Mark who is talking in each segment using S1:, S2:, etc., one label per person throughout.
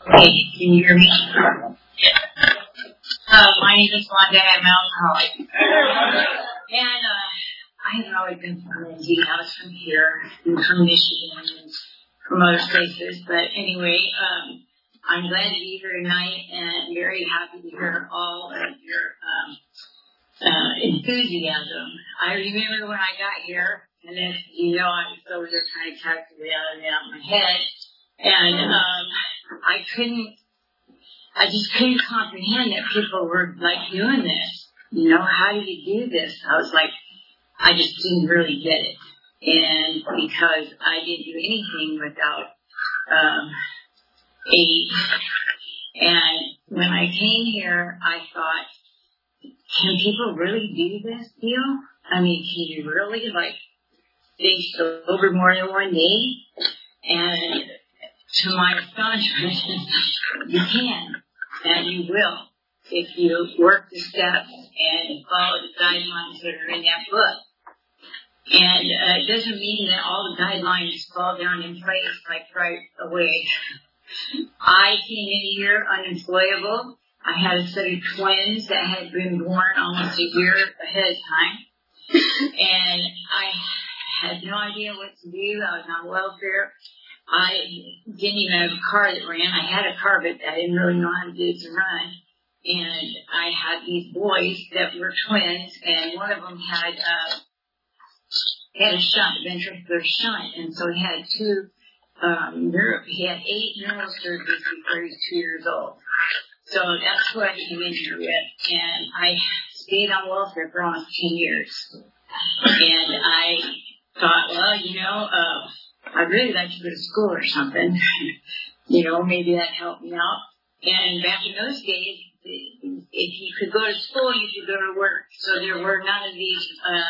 S1: Hey, can you hear me? My name is Wanda. I'm alcoholic. And I haven't always been from Lindsay. I was from here, and from Michigan, and from other places. But anyway, I'm glad to be here tonight, and very happy to hear all of your enthusiasm. I remember when I got here, and as you know, I was over there trying to calculate out of my head, and I just couldn't comprehend that people were like doing this. You know, how do you do this? I was like, I just didn't really get it. And because I didn't do anything without aid. And when I came here, I thought, can people really do this deal? I mean, can you really, like, stay sober more than one day? And to my astonishment, you can, and you will, if you work the steps and follow the guidelines that are in that book. And it doesn't mean that all the guidelines fall down in place like right away. I came in here unemployable. I had a set of twins that had been born almost a year ahead of time. And I had no idea what to do. I was on welfare. I didn't even have a car that ran. I had a car, but I didn't really know how to get it to run. And I had these boys that were twins, and one of them had a shunt, ventricular shunt, and so he had he had 8 neurosurgeries before he was 2 years old. So that's what I came in here with, and I stayed on welfare for almost 10 years. And I thought, well, I'd really like to go to school or something. Maybe that'd help me out. And back in those days, if you could go to school, you could go to work. So there were none of these,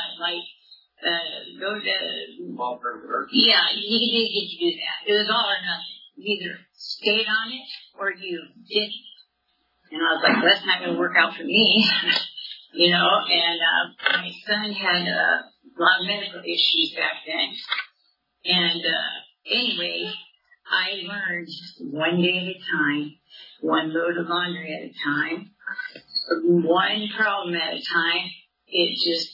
S1: go to... Yeah, you didn't get to do that. It was all or nothing. You either stayed on it or you didn't. And I was like, that's not going to work out for me. And my son had a lot of medical issues back then. And anyway, I learned one day at a time, one load of laundry at a time, one problem at a time. It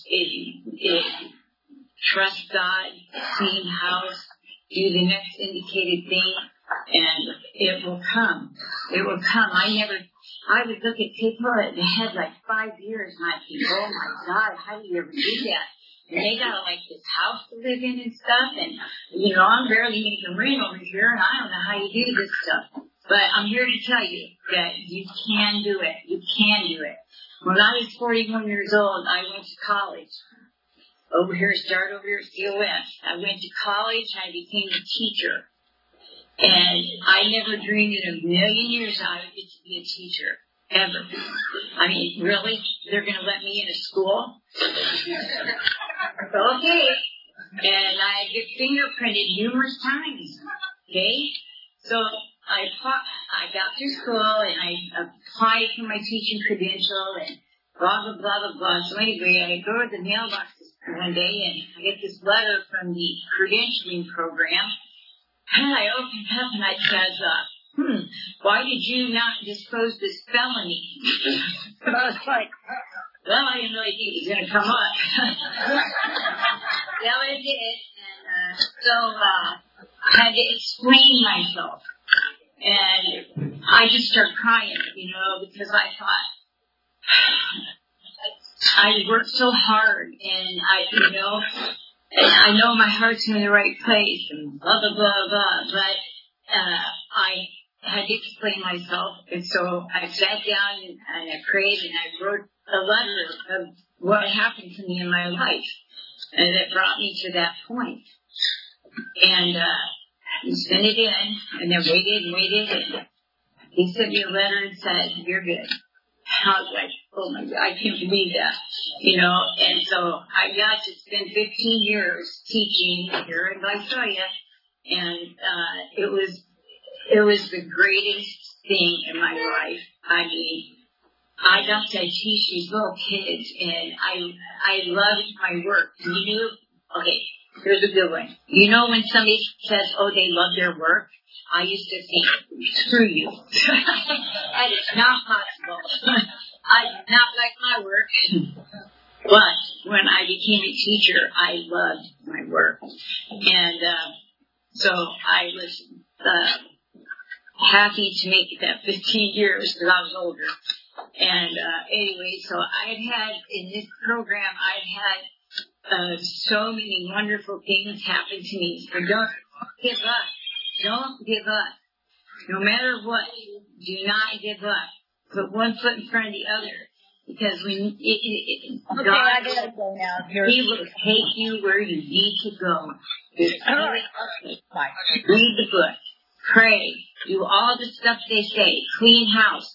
S1: trust God, clean house, do the next indicated thing, and it will come. It will come. I would look at people that had like 5 years, and I'd think, oh my God, how do you ever do that? And they got like this house to live in and stuff, and I'm barely making rent over here, and I don't know how you do this stuff. But I'm here to tell you that you can do it. You can do it. When I was 41 years old, I went to college. Started over here at COS. I went to college, I became a teacher. And I never dreamed in a million years I would get to be a teacher. Ever. I mean, really? They're going to let me in a school? Okay. And I get fingerprinted numerous times. Okay? So I got through school and I applied for my teaching credential and blah, blah, blah, blah, blah. So anyway, I go to the mailbox one day and I get this letter from the credentialing program. And I open it up and I says, why did you not disclose this felony? I was like, well, I didn't really think it was going to come up. Well, it did. And so I had to explain myself. And I just started crying, because I thought, I worked so hard, and I know my heart's in the right place, and blah, blah, blah, blah, but I had to explain myself, and so I sat down and I prayed, and I wrote a letter of what happened to me in my life, and it brought me to that point. And sent it in, and then waited, and he sent me a letter and said, you're good. I was like, oh my God, I can't believe that, and so I got to spend 15 years teaching here in Visalia, and it was the greatest thing in my life. I mean, I got to teach these little kids, and I loved my work. Okay, here's a good one. When somebody says, oh, they love their work, I used to think, screw you. That is not possible. I do not like my work. But when I became a teacher, I loved my work. And so I was happy to make it that 15 years because I was older. And anyway, so I've had, in this program, I've had so many wonderful things happen to me. So don't give up. Don't give up. No matter what, do not give up. Put one foot in front of the other. Because when God,
S2: I gotta go now.
S1: He will take you where you need to go. Read the book. Pray. Do all the stuff they say. Clean house.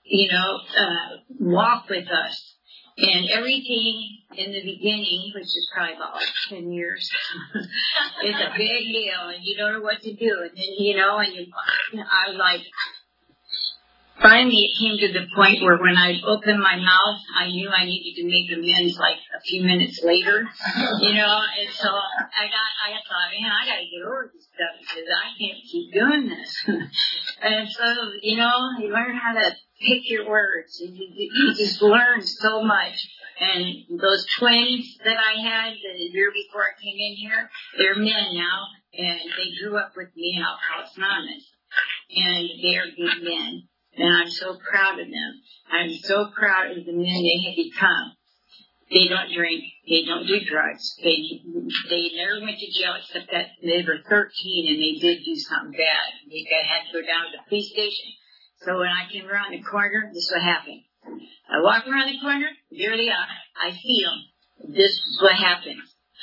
S1: Walk with us. And everything in the beginning, which is probably about 10 years, is a big deal, and you don't know what to do. And then, I was like, finally it came to the point where when I'd open my mouth, I knew I needed to make amends like a few minutes later, and so I thought, man, I gotta get over this stuff because I can't keep doing this. And so, you learn how to pick your words. You just learn so much. And those twins that I had the year before I came in here, they're men now, and they grew up with me in Alcoholics Anonymous. And they're good men. And I'm so proud of them. I'm so proud of the men they have become. They don't drink. They don't do drugs. They never went to jail except that they were 13 and they did do something bad. They had to go down to the police station. So when I came around the corner, this is what happened. I walk around the corner, there they are. I see them. This is what happened.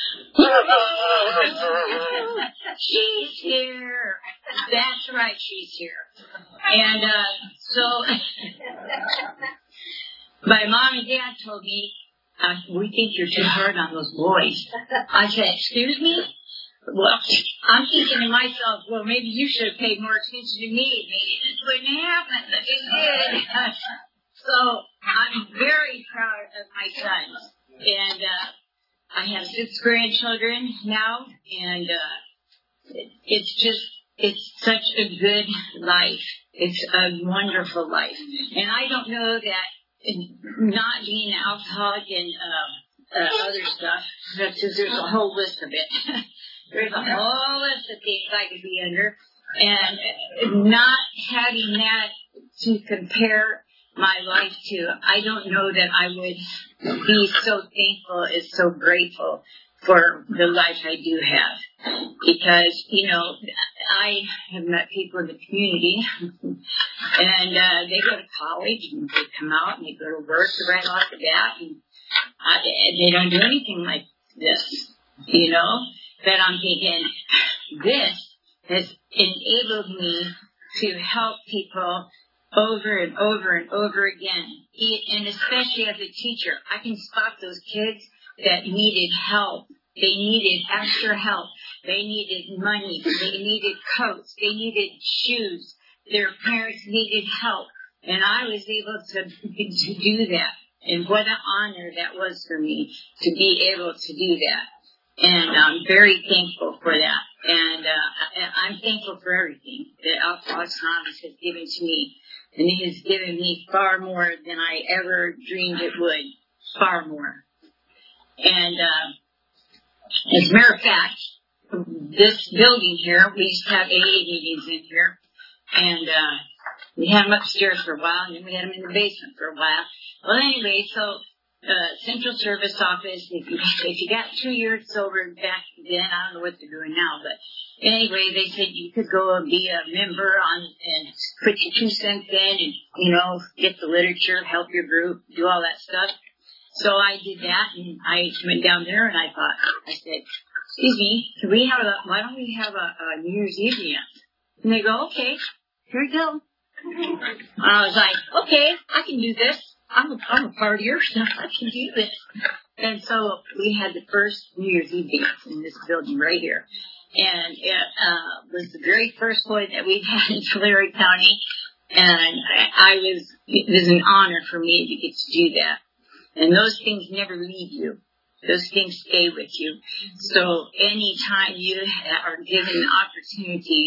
S1: She's here. That's right, she's here. And so my mom and dad told me, we think you're too hard on those boys. I said, excuse me? Well, I'm thinking to myself, well, maybe you should have paid more attention to me. Maybe this wouldn't happen. But it did. So I'm very proud of my sons. And I have 6 grandchildren now. And it's such a good life. It's a wonderful life. And I don't know that not being an alcoholic and other stuff, because there's a whole list of it. There's a whole list of things I could be under. And not having that to compare my life to, I don't know that I would be so thankful and so grateful for the life I do have. Because, I have met people in the community, and they go to college, and they come out, and they go to work right off the bat, and they don't do anything like this, But I'm thinking, this has enabled me to help people over and over and over again. And especially as a teacher, I can spot those kids that needed help. They needed extra help. They needed money. They needed coats. They needed shoes. Their parents needed help. And I was able to do that. And what an honor that was for me to be able to do that. And I'm very thankful for that. And I'm thankful for everything that Alcoholics Anonymous has given to me. And it has given me far more than I ever dreamed it would. Far more. And as a matter of fact, this building here, we used to have AA meetings in here. And we had them upstairs for a while, and then we had them in the basement for a while. Well, anyway, so Central Service Office, if you got 2 years sober back then, I don't know what they're doing now, but anyway, they said you could go and be a member and put your 2 cents in and, get the literature, help your group, do all that stuff. So I did that, and I went down there, and I said, excuse me, why don't we have a New Year's Eve event? And they go, okay, here we go. And I was like, okay, I can do this. I'm a partier, so I can do this. And so we had the first New Year's Eve dance in this building right here. And it was the very first one that we've had in Tulare County. And it was an honor for me to get to do that. And those things never leave you. Those things stay with you. So anytime you are given an opportunity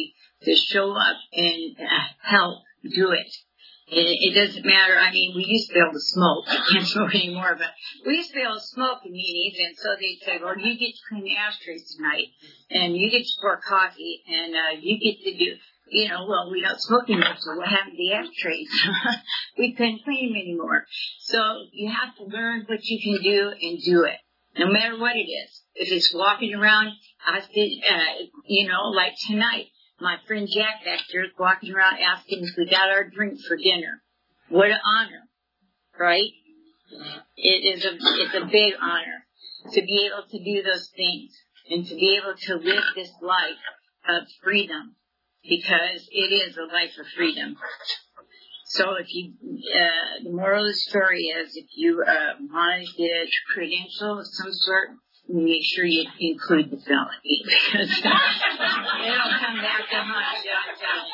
S1: to show up and help do it. It doesn't matter. I mean, we used to be able to smoke. I can't smoke anymore, but we used to be able to smoke in meetings, and so they'd say, well, you get to clean the ashtrays tonight, and you get to pour coffee, and you get to do, well, we don't smoke anymore, so what happened to the ashtrays? We couldn't clean them anymore. So you have to learn what you can do and do it, no matter what it is. If it's walking around, asking, like tonight, my friend Jack back there is walking around asking if we got our drink for dinner. What an honor, right? It's a big honor to be able to do those things and to be able to live this life of freedom, because it is a life of freedom. So if you, the moral of the story is, if you want to get a credential of some sort, make sure you include the felony, because it'll come back to haunt you, I'm telling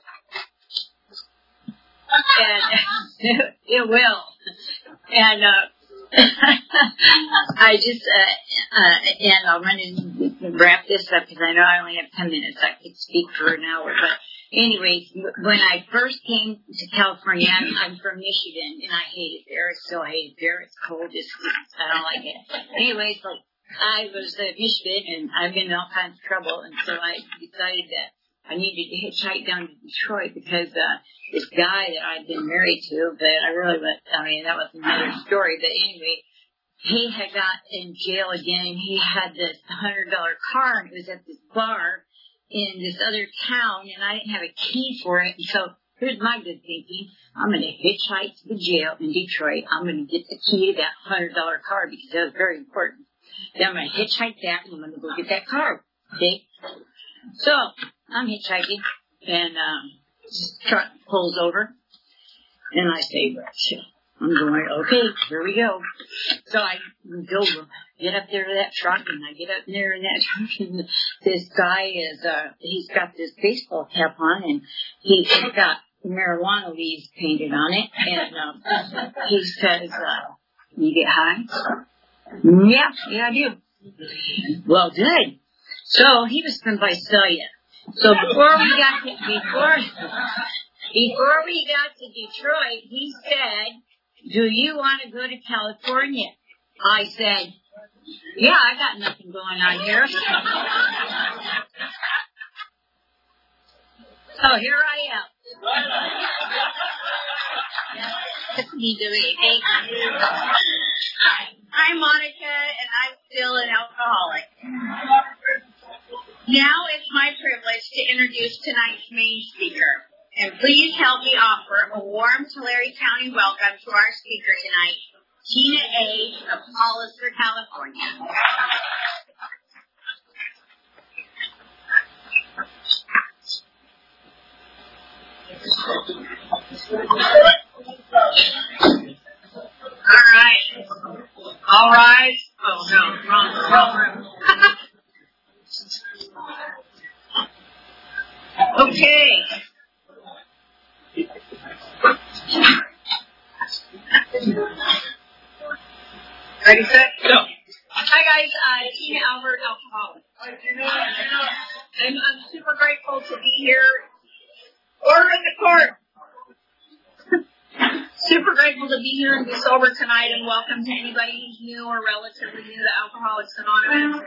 S1: you. And it will. And I just, and I'll run and wrap this up because I know I only have 10 minutes. I could speak for an hour. But anyways, when I first came to California, I'm from Michigan, and I hate it there. I still hate it there. It's cold. I don't like it. Anyways, so I was in Michigan, and I've been in all kinds of trouble, and so I decided that I needed to hitchhike down to Detroit because this guy that I'd been married to, that that was another story, but anyway, he had got in jail again, and he had this $100 car, and it was at this bar in this other town, and I didn't have a key for it, and so here's my good thinking. I'm going to hitchhike to the jail in Detroit. I'm going to get the key to that $100 car because that was very important. Then I'm going to hitchhike back, and I'm going to go get that car. Okay? So, I'm hitchhiking, and this truck pulls over, and I say, I'm going, okay, here we go. So I go get up there to that truck, and I get up there in that truck, and this guy he's got this baseball cap on, and he's got marijuana leaves painted on it, and he says, you get high? Yeah, I do. Well, good. So he was from Visalia. So before we got to Detroit, he said, do you want to go to California? I said, yeah, I got nothing going on here. So here I am.
S2: I'm Monica, and I'm still an alcoholic. Now it's my privilege to introduce tonight's main speaker. And please help me offer a warm Tulare County welcome to our speaker tonight, Tina A. of Hollister, California. All right. Oh, no, wrong room. Okay. Ready, set, go. Hi, guys. Tina Albert, alcoholic. And I'm super grateful to be here. Order in the court. Super grateful to be here and be sober tonight, and welcome to anybody who's new or relatively new to Alcoholics Anonymous.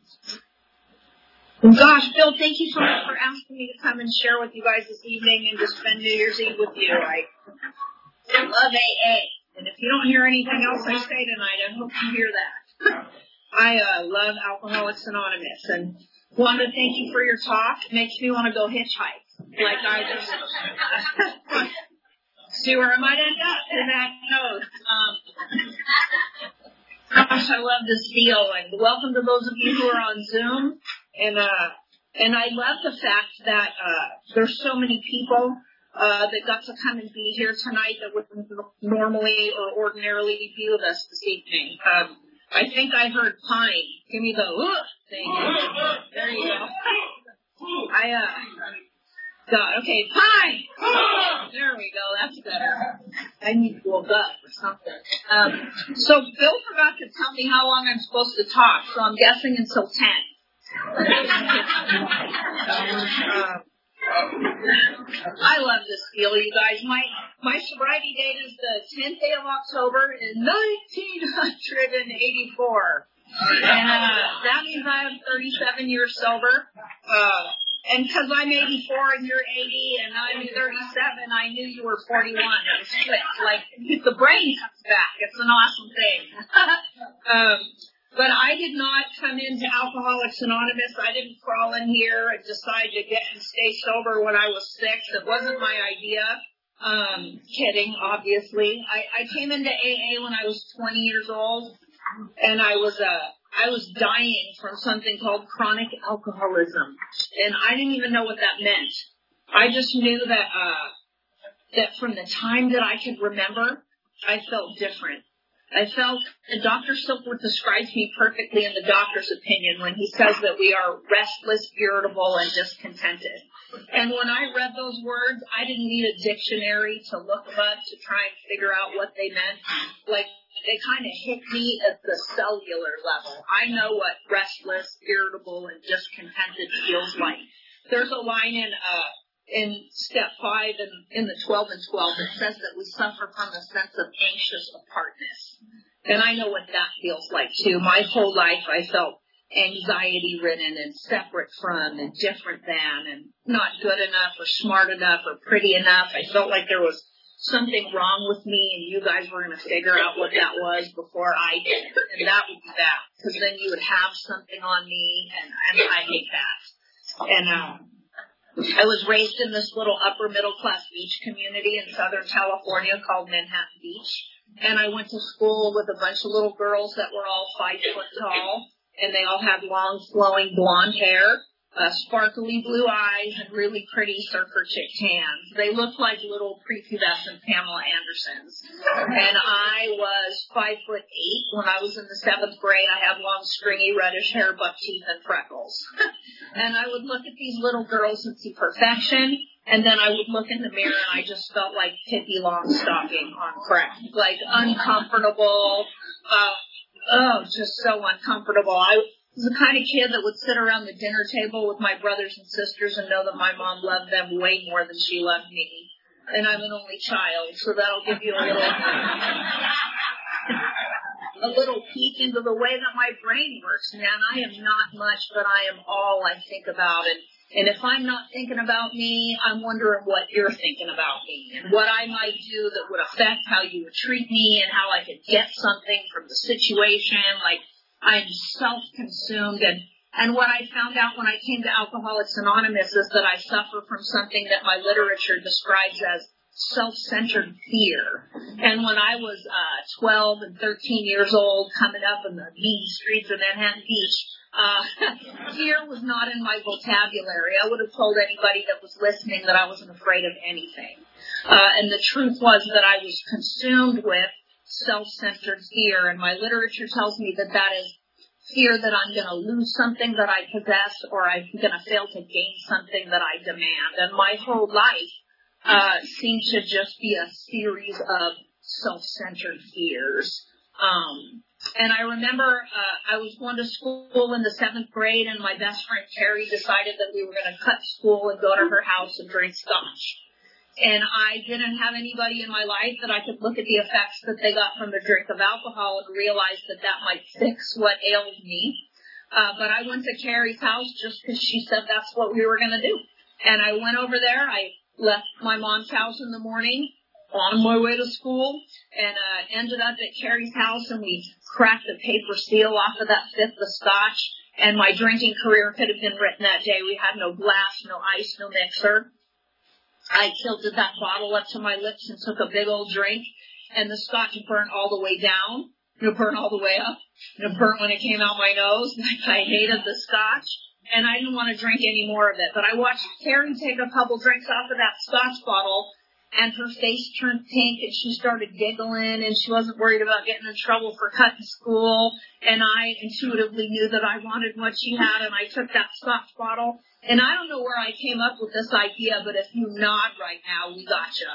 S2: Gosh, Bill, thank you so much for asking me to come and share with you guys this evening and to spend New Year's Eve with you. I love AA, and if you don't hear anything else I say tonight, I hope you hear that. I love Alcoholics Anonymous, and wanted to thank you for your talk. It makes me want to go hitchhike, like I just see where I might end up in that nose. Gosh, I love this deal, and welcome to those of you who are on Zoom. And I love the fact that there's so many people that got to come and be here tonight that wouldn't normally or ordinarily be with us this evening. I think I heard Pine. Give me the thing. There you go. Okay, Pine! There we go, that's better. I need to woke up or something. So Bill forgot to tell me how long I'm supposed to talk, so I'm guessing until 10. I love this deal, you guys. My sobriety date is the 10th day of October in 1984. And that means I have 37 years sober. And because I'm 84 and you're 80 and I'm 37, I knew you were 41. It was quick. Like, the brain comes back. It's an awesome thing. But I did not come into Alcoholics Anonymous. I didn't crawl in here and decide to get and stay sober when I was 6. It wasn't my idea. Kidding, obviously. I came into AA when I was 20 years old, and I was dying from something called chronic alcoholism, and I didn't even know what that meant. I just knew that from the time that I could remember, I felt different. Dr. Silkworth describes me perfectly in the doctor's opinion when he says that we are restless, irritable, and discontented. And when I read those words, I didn't need a dictionary to look them up to try and figure out what they meant. Like, they kind of hit me at the cellular level. I know what restless, irritable, and discontented feels like. There's a line in step 5 in the 12 and 12 that says that we suffer from a sense of anxious apartness. And I know what that feels like too. My whole life I felt anxiety ridden and separate from and different than and not good enough or smart enough or pretty enough. I felt like there was something wrong with me and you guys were going to figure out what that was before I did. And that would be that. Because then you would have something on me and I hate that. And I was raised in this little upper middle class beach community in Southern California called Manhattan Beach. And I went to school with a bunch of little girls that were all 5 foot tall. And they all had long, flowing blonde hair, sparkly blue eyes, and really pretty surfer chick tans. They looked like little prepubescent Pamela Andersons. And I was 5'8" when I was in the 7th grade. I had long, stringy, reddish hair, buck teeth, and freckles. And I would look at these little girls and see perfection. And then I would look in the mirror and I just felt like Pippi Longstocking on crack. Like uncomfortable, just so uncomfortable. I was the kind of kid that would sit around the dinner table with my brothers and sisters and know that my mom loved them way more than she loved me. And I'm an only child, so that'll give you a little peek into the way that my brain works. Man, I am not much, but I am all I think about. And if I'm not thinking about me, I'm wondering what you're thinking about me and what I might do that would affect how you would treat me and how I could get something from the situation. Like, I'm self-consumed. And what I found out when I came to Alcoholics Anonymous is that I suffer from something that my literature describes as self-centered fear. And when I was 12 and 13 years old, coming up in the mean streets of Manhattan Beach, fear was not in my vocabulary. I would have told anybody that was listening that I wasn't afraid of anything. And the truth was that I was consumed with self-centered fear. And my literature tells me that that is fear that I'm going to lose something that I possess or I'm going to fail to gain something that I demand. And my whole life seemed to just be a series of self-centered fears. And I remember I was going to school in the 7th grade, and my best friend Carrie decided that we were going to cut school and go to her house and drink scotch. And I didn't have anybody in my life that I could look at the effects that they got from the drink of alcohol and realize that that might fix what ailed me. But I went to Carrie's house just because she said that's what we were going to do. And I went over there. I left my mom's house in the morning on my way to school and ended up at Carrie's house, and we cracked the paper seal off of that 5th of scotch. And my drinking career could have been written that day. We had no glass, no ice, no mixer. I tilted that bottle up to my lips and took a big old drink, and the scotch burnt all the way down. It burnt all the way up. It burnt when it came out my nose. I hated the scotch, and I didn't want to drink any more of it. But I watched Carrie take a couple drinks off of that scotch bottle, and her face turned pink, and she started giggling, and she wasn't worried about getting in trouble for cutting school. And I intuitively knew that I wanted what she had, and I took that scotch bottle. And I don't know where I came up with this idea, but if you nod right now, we gotcha.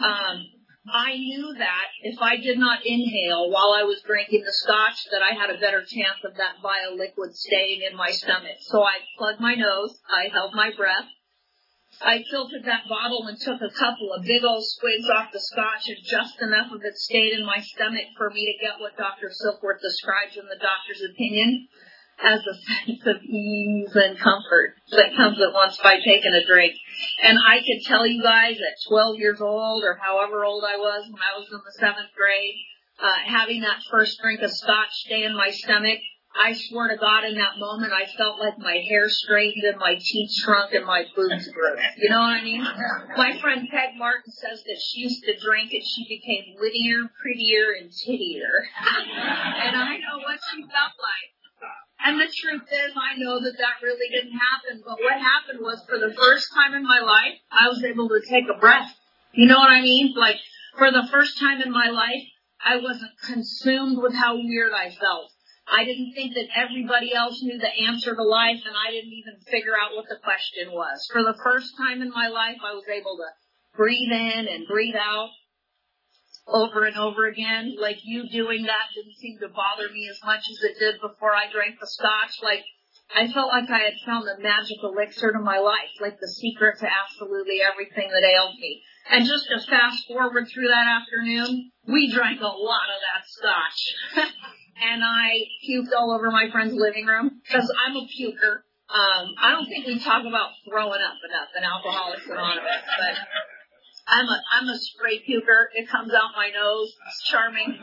S2: I knew that if I did not inhale while I was drinking the scotch, that I had a better chance of that vile liquid staying in my stomach. So I plugged my nose, I held my breath, I filtered that bottle and took a couple of big old swigs off the scotch, and just enough of it stayed in my stomach for me to get what Dr. Silkworth describes in the doctor's opinion as a sense of ease and comfort that comes at once by taking a drink. And I could tell you guys at 12 years old, or however old I was when I was in the 7th grade, having that first drink of scotch stay in my stomach, I swear to God, in that moment, I felt like my hair straightened and my teeth shrunk and my boobs grew. You know what I mean? My friend Peg Martin says that she used to drink and she became wittier, prettier, and tittier. And I know what she felt like. And the truth is, I know that that really didn't happen. But what happened was, for the first time in my life, I was able to take a breath. You know what I mean? Like, for the first time in my life, I wasn't consumed with how weird I felt. I didn't think that everybody else knew the answer to life, and I didn't even figure out what the question was. For the first time in my life, I was able to breathe in and breathe out over and over again. Like, you doing that didn't seem to bother me as much as it did before I drank the scotch. Like, I felt like I had found the magic elixir to my life, like the secret to absolutely everything that ailed me. And just to fast forward through that afternoon, we drank a lot of that scotch. And I puked all over my friend's living room because I'm a puker. I don't think we talk about throwing up enough in Alcoholics Anonymous, but I'm a straight puker. It comes out my nose. It's charming.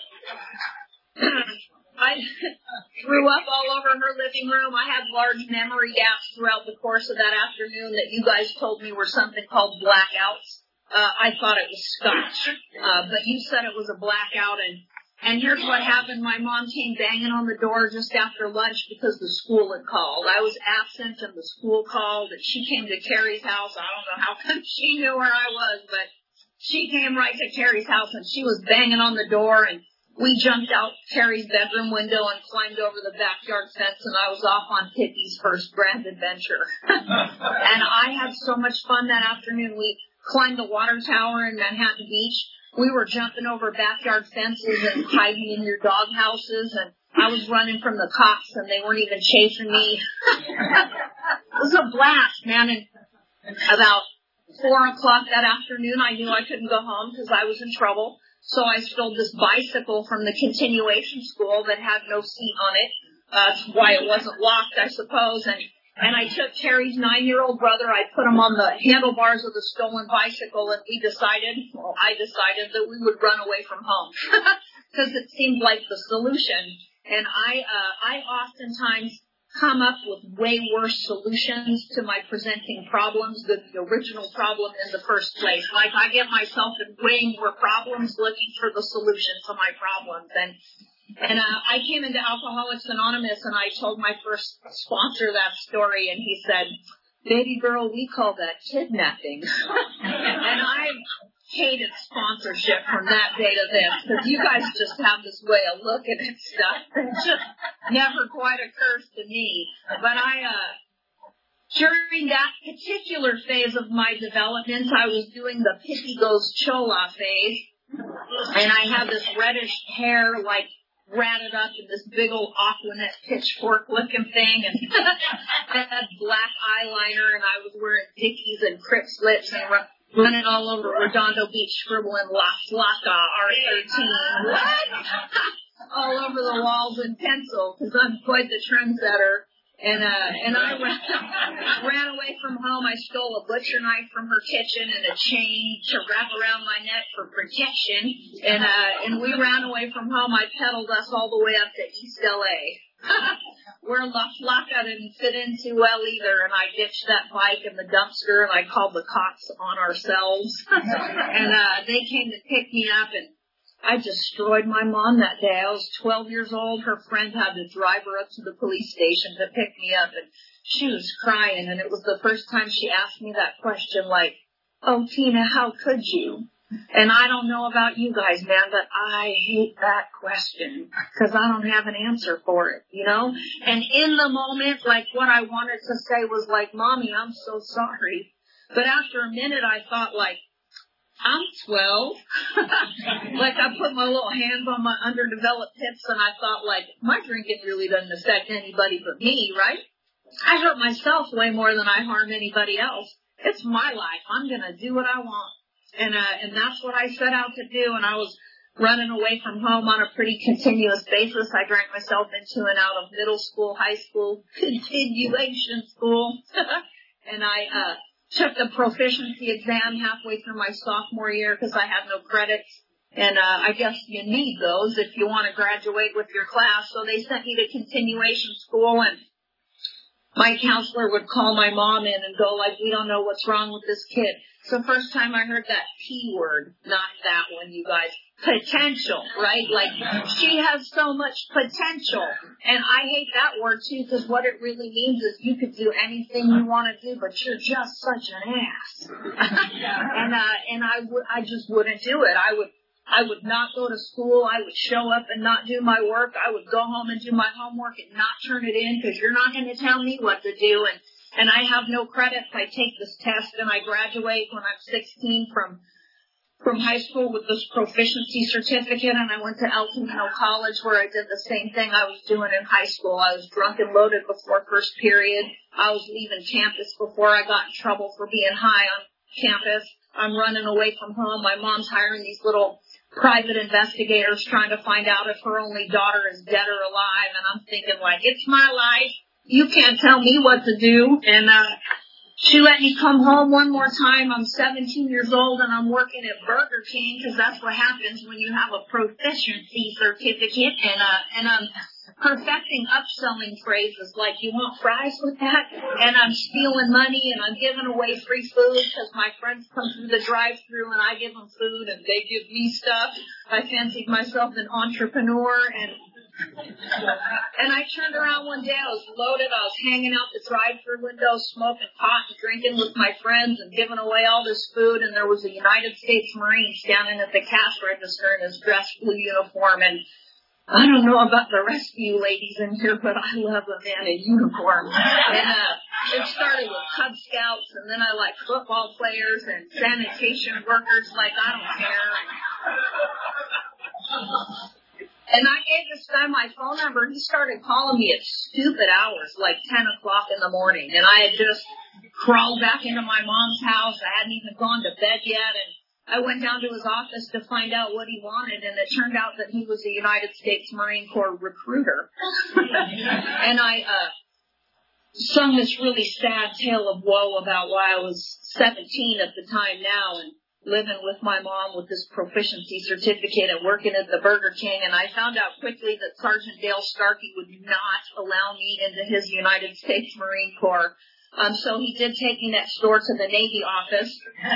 S2: I threw up all over her living room. I had large memory gaps throughout the course of that afternoon that you guys told me were something called blackouts. I thought it was scotch, but you said it was a blackout. And here's what happened. My mom came banging on the door just after lunch because the school had called. I was absent and the school called, and she came to Carrie's house. I don't know how come she knew where I was, but she came right to Carrie's house, and she was banging on the door, and we jumped out Carrie's bedroom window and climbed over the backyard fence, and I was off on Pippi's first grand adventure. And I had so much fun that afternoon. We climbed the water tower in Manhattan Beach. We were jumping over backyard fences and hiding in your dog houses, and I was running from the cops, and they weren't even chasing me. It was a blast, man. And about 4 o'clock that afternoon, I knew I couldn't go home because I was in trouble. So I stole this bicycle from the continuation school that had no seat on it. That's why it wasn't locked, I suppose. And I took Terry's 9-year-old brother. I put him on the handlebars of the stolen bicycle, and I decided that we would run away from home because it seemed like the solution. And I oftentimes come up with way worse solutions to my presenting problems than the original problem in the first place. Like, I get myself in way more problems looking for the solution to my problems. And I came into Alcoholics Anonymous, and I told my first sponsor that story, and he said, "Baby girl, we call that kidnapping." And I hated sponsorship from that day to this, because you guys just have this way of looking at stuff that just never quite occurs to me. But during that particular phase of my development, I was doing the Pippi Goes Chola phase, and I had this reddish hair, like, ratted up in this big old Aquanet pitchfork looking thing, and I had black eyeliner, and I was wearing Dickies and Crip slips and running all over Redondo Beach scribbling La Flaca R13. What? All over the walls in pencil, because I'm quite the trendsetter. And I ran away from home. I stole a butcher knife from her kitchen and a chain to wrap around my neck for protection. And we ran away from home. I pedaled us all the way up to East LA, where La Flaca didn't fit in too well either. And I ditched that bike in the dumpster, and I called the cops on ourselves. And they came to pick me up, and I destroyed my mom that day. I was 12 years old. Her friend had to drive her up to the police station to pick me up, and she was crying, and it was the first time she asked me that question, like, "Oh, Tina, how could you?" And I don't know about you guys, man, but I hate that question because I don't have an answer for it, you know? And in the moment, like, what I wanted to say was like, "Mommy, I'm so sorry." But after a minute, I thought, like, I'm 12. Like, I put my little hands on my underdeveloped hips, and I thought, like, my drinking really doesn't affect anybody but me, right? I hurt myself way more than I harm anybody else. It's my life. I'm going to do what I want. And that's what I set out to do. And I was running away from home on a pretty continuous basis. I drank myself into and out of middle school, high school, continuation school. And I took the proficiency exam halfway through my sophomore year because I had no credits. And I guess you need those if you want to graduate with your class. So they sent me to continuation school, and my counselor would call my mom in and go like, we don't know what's wrong with this kid. So first time I heard that P word, not that one, you guys. Potential, right? Like, she has so much potential. And I hate that word too, because what it really means is you could do anything you want to do, but you're just such an ass. And I just wouldn't do it. I would not go to school. I would show up and not do my work. I would go home and do my homework and not turn it in because you're not going to tell me what to do. And I have no credits. I take this test and I graduate when I'm 16 from high school with this proficiency certificate, and I went to El Camino College where I did the same thing I was doing in high school. I was drunk and loaded before first period. I was leaving campus before I got in trouble for being high on campus. I'm running away from home. My mom's hiring these little private investigators trying to find out if her only daughter is dead or alive, and I'm thinking, like, it's my life. You can't tell me what to do. And she let me come home one more time. I'm 17 years old, and I'm working at Burger King because that's what happens when you have a proficiency certificate. And I'm perfecting upselling phrases like, you want fries with that? And I'm stealing money, and I'm giving away free food because my friends come through the drive-thru, and I give them food, and they give me stuff. I fancied myself an entrepreneur, and I turned around one day, I was loaded, I was hanging out the drive-thru window, smoking pot and drinking with my friends and giving away all this food, and there was a United States Marine standing at the cash register in his dress blue uniform, and I don't know about the rest of you ladies in here, but I love a man in uniform. And it started with Cub Scouts, and then I like football players and sanitation workers, like I don't care. And I gave this guy my phone number. He started calling me at stupid hours, like 10 o'clock in the morning. And I had just crawled back into my mom's house. I hadn't even gone to bed yet. And I went down to his office to find out what he wanted. And it turned out that he was a United States Marine Corps recruiter. And I sung this really sad tale of woe about why I was 17 at the time now, and living with my mom with this proficiency certificate and working at the Burger King. And I found out quickly that Sergeant Dale Starkey would not allow me into his United States Marine Corps. So he did take me next door to the Navy office.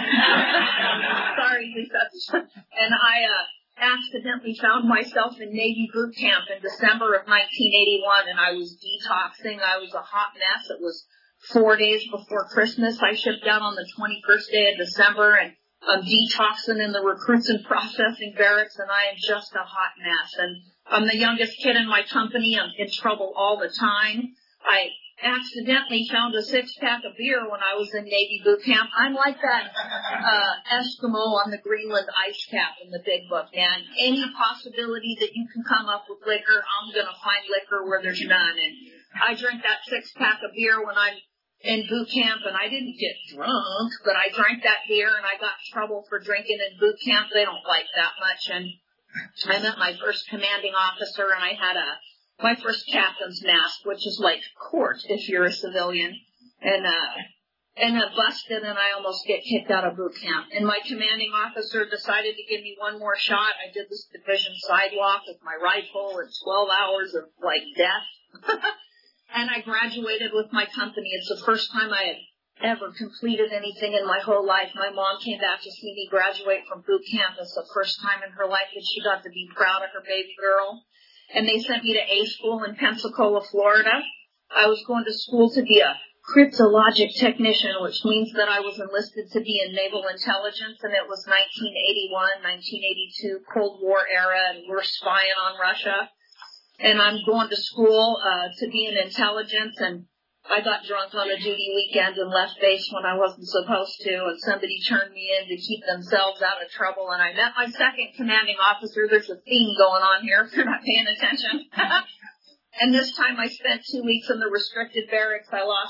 S2: Sorry, Lisa. And I accidentally found myself in Navy boot camp in December of 1981, and I was detoxing. I was a hot mess. It was 4 days before Christmas. I shipped out on the 21st day of December, and I'm detoxing in the recruits and processing barracks, and I am just a hot mess. And I'm the youngest kid in my company. I'm in trouble all the time. I accidentally found a 6-pack of beer when I was in Navy boot camp. I'm like that Eskimo on the Greenland ice cap in the big book, man. Any possibility that you can come up with liquor, I'm going to find liquor where there's none. And I drank that 6-pack of beer when I'm in boot camp, and I didn't get drunk, but I drank that beer, and I got in trouble for drinking in boot camp. They don't like that much. And I met my first commanding officer, and I had my first captain's mask, which is like court if you're a civilian, and I busted, and I almost get kicked out of boot camp. And my commanding officer decided to give me one more shot. I did this division sidewalk with my rifle and 12 hours of like death. And I graduated with my company. It's the first time I had ever completed anything in my whole life. My mom came back to see me graduate from boot camp. It's the first time in her life that she got to be proud of her baby girl. And they sent me to A school in Pensacola, Florida. I was going to school to be a cryptologic technician, which means that I was enlisted to be in naval intelligence. And it was 1981, 1982, Cold War era, and we're spying on Russia. And I'm going to school to be in intelligence, and I got drunk on a duty weekend and left base when I wasn't supposed to, and somebody turned me in to keep themselves out of trouble, and I met my second commanding officer. There's a theme going on here if you're not paying attention. And this time I spent 2 weeks in the restricted barracks. I lost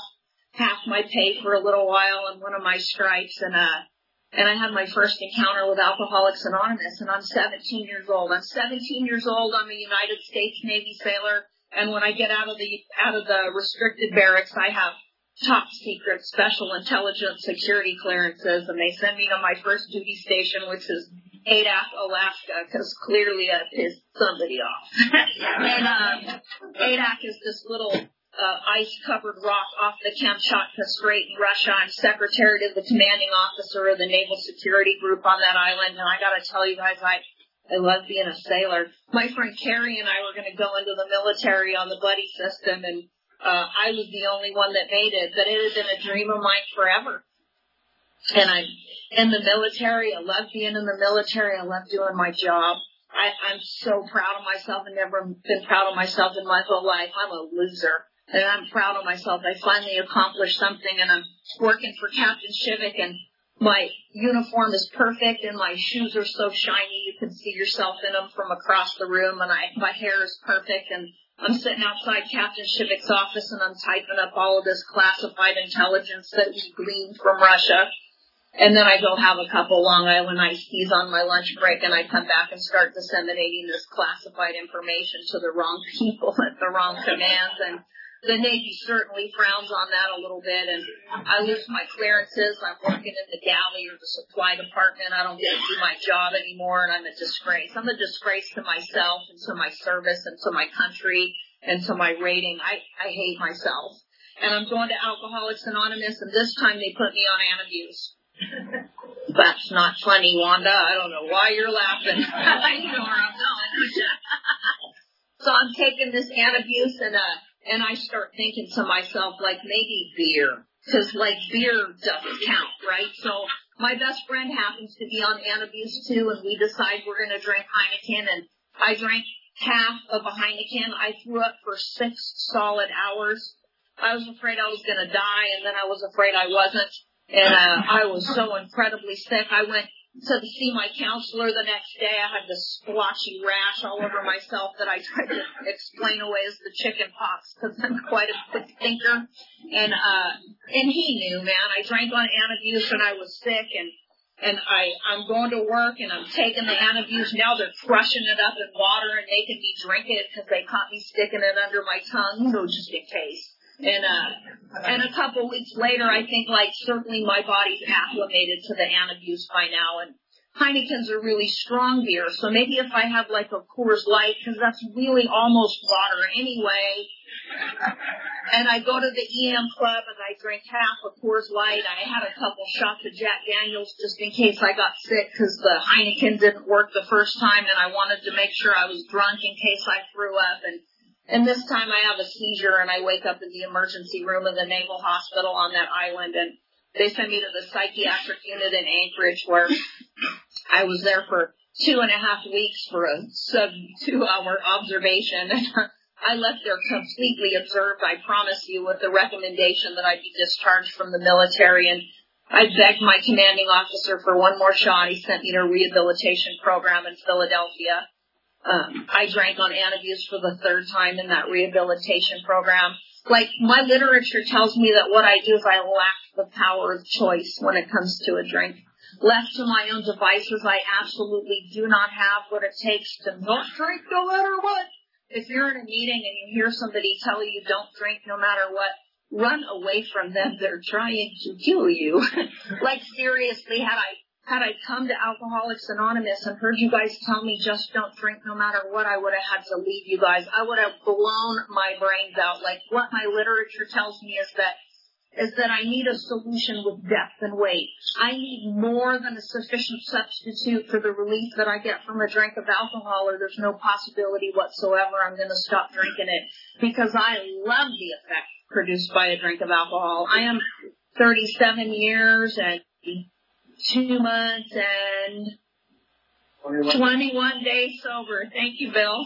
S2: half my pay for a little while on one of my stripes, and I had my first encounter with Alcoholics Anonymous, and I'm 17 years old. I'm 17 years old. I'm a United States Navy sailor, and when I get out of the restricted barracks, I have top secret special intelligence security clearances, and they send me to my first duty station, which is Adak, Alaska, because clearly I pissed somebody off. And Adak is this little ice-covered rock off the Kamchatka Strait in Russia. I'm secretary to the commanding officer of the Naval Security Group on that island, and I got to tell you guys, I love being a sailor. My friend Carrie and I were going to go into the military on the buddy system, and I was the only one that made it, but it had been a dream of mine forever. And I'm in the military. I love being in the military. I love doing my job. I'm so proud of myself. I've never been proud of myself in my whole life. I'm a loser. And I'm proud of myself. I finally accomplished something, and I'm working for Captain Shivik, and my uniform is perfect, and my shoes are so shiny you can see yourself in them from across the room, and my hair is perfect, and I'm sitting outside Captain Shivik's office, and I'm typing up all of this classified intelligence that we gleaned from Russia. And then I go have a couple Long Island iced teas on my lunch break, and I come back and start disseminating this classified information to the wrong people at the wrong commands. And the Navy certainly frowns on that a little bit, and I lose my clearances. I'm working in the galley or the supply department. I don't get to do my job anymore, and I'm a disgrace. I'm a disgrace to myself and to my service and to my country and to my rating. I hate myself. And I'm going to Alcoholics Anonymous, and this time they put me on Antabuse. That's not funny, Wanda. I don't know why you're laughing. You know where I'm going, don't you? So I'm taking this Antabuse, and I start thinking to myself, like, maybe beer. Because, like, beer doesn't count, right? So my best friend happens to be on Antabuse, too, and we decide we're going to drink Heineken, and I drank half of a Heineken. I threw up for 6 solid hours. I was afraid I was going to die, and then I was afraid I wasn't. And I was so incredibly sick. I went to see my counselor the next day. I had this splotchy rash all over myself that I tried to explain away as the chicken pox, because I'm quite a quick thinker. And he knew, man. I drank on Antabuse and I was sick, and I'm going to work and I'm taking the Antabuse. Now they're crushing it up in water and making me drink it because they caught me sticking it under my tongue, so just in case. And a couple weeks later, I think, like, certainly my body's acclimated to the Antabuse by now. And Heineken's a really strong beer, so maybe if I have, like, a Coors Light, because that's really almost water anyway. And I go to the EM Club and I drink half a Coors Light. I had a couple shots of Jack Daniels just in case I got sick because the Heineken didn't work the first time, and I wanted to make sure I was drunk in case I threw up. And this time I have a seizure, and I wake up in the emergency room of the Naval Hospital on that island, and they send me to the psychiatric unit in Anchorage, where I was there for 2.5 weeks for a sub-2-hour observation. I left there completely observed, I promise you, with the recommendation that I be discharged from the military, and I begged my commanding officer for one more shot. He sent me to a rehabilitation program in Philadelphia. I drank on Antabuse for the 3rd time in that rehabilitation program. Like, my literature tells me that what I do is I lack the power of choice when it comes to a drink. Left to my own devices, I absolutely do not have what it takes to not drink no matter what. If you're in a meeting and you hear somebody tell you don't drink no matter what, run away from them. They're trying to kill you. Like, seriously, had I come to Alcoholics Anonymous and heard you guys tell me just don't drink no matter what, I would have had to leave you guys. I would have blown my brains out. Like, what my literature tells me is that I need a solution with depth and weight. I need more than a sufficient substitute for the relief that I get from a drink of alcohol, or there's no possibility whatsoever I'm going to stop drinking it, because I love the effect produced by a drink of alcohol. I am 37 years and 2 months and 21 days sober. Thank you, Bill.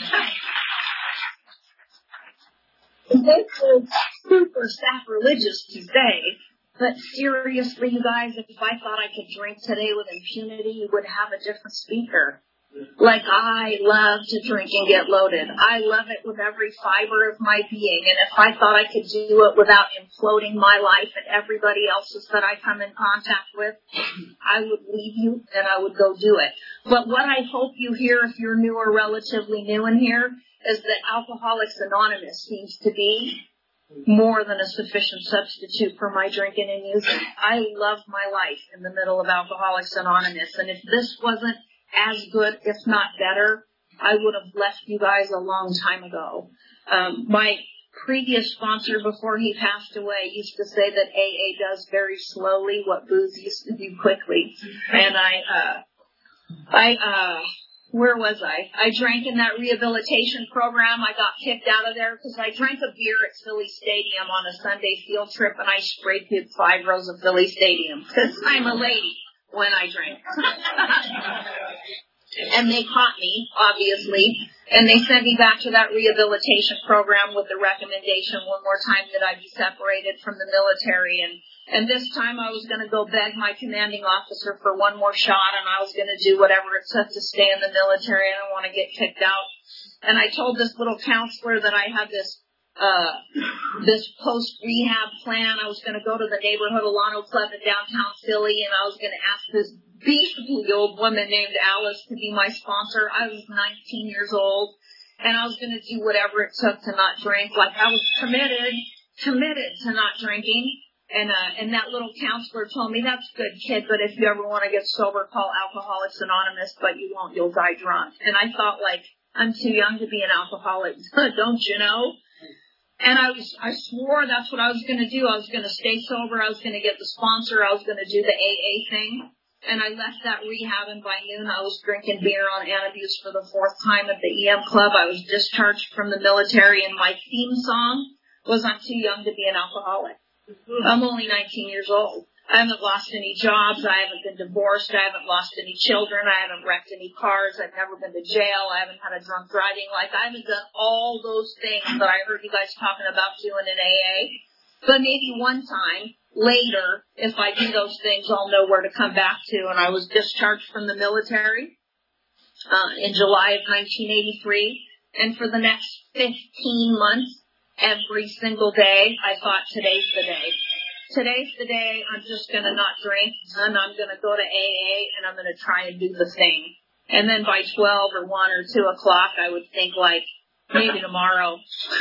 S2: This is super sacrilegious to say, but seriously, you guys, if I thought I could drink today with impunity, you would have a different speaker. Like, I love to drink and get loaded. I love it with every fiber of my being. And if I thought I could do it without imploding my life and everybody else's that I come in contact with, I would leave you and I would go do it. But what I hope you hear, if you're new or relatively new in here, is that Alcoholics Anonymous seems to be more than a sufficient substitute for my drinking and using. I love my life in the middle of Alcoholics Anonymous. And if this wasn't as good, if not better, I would have left you guys a long time ago. My previous sponsor before he passed away used to say that AA does very slowly what booze used to do quickly. And where was I? I drank in that rehabilitation program. I got kicked out of there because I drank a beer at Philly Stadium on a Sunday field trip, and I sprayed through 5 rows of Philly Stadium because I'm a lady when I drink. And they caught me, obviously, and they sent me back to that rehabilitation program with the recommendation one more time that I be separated from the military. And this time I was going to go beg my commanding officer for one more shot, and I was going to do whatever it took to stay in the military. I don't want to get kicked out. And I told this little counselor that I had this post-rehab plan. I was going to go to the neighborhood Alano Club in downtown Philly, and I was going to ask this beastly old woman named Alice to be my sponsor. I was 19 years old, and I was going to do whatever it took to not drink. Like, I was committed to not drinking. And that little counselor told me, that's good, kid, but if you ever want to get sober, call Alcoholics Anonymous, but you won't, you'll die drunk. And I thought, like, I'm too young to be an alcoholic, don't you know? And I swore that's what I was going to do. I was going to stay sober. I was going to get the sponsor. I was going to do the AA thing. And I left that rehab, and by noon I was drinking beer on Antabuse for the 4th time at the EM Club. I was discharged from the military, and my theme song was I'm too young to be an alcoholic. I'm only 19 years old. I haven't lost any jobs. I haven't been divorced. I haven't lost any children. I haven't wrecked any cars. I've never been to jail. I haven't had a drunk driving. Like, I haven't done all those things that I heard you guys talking about doing in AA. But maybe one time later, if I do those things, I'll know where to come back to. And I was discharged from the military in July of 1983. And for the next 15 months, every single day, I thought, today's the day. Today's the day I'm just going to not drink, and I'm going to go to AA, and I'm going to try and do the thing. And then by 12 or 1 or 2 o'clock, I would think, like, maybe tomorrow.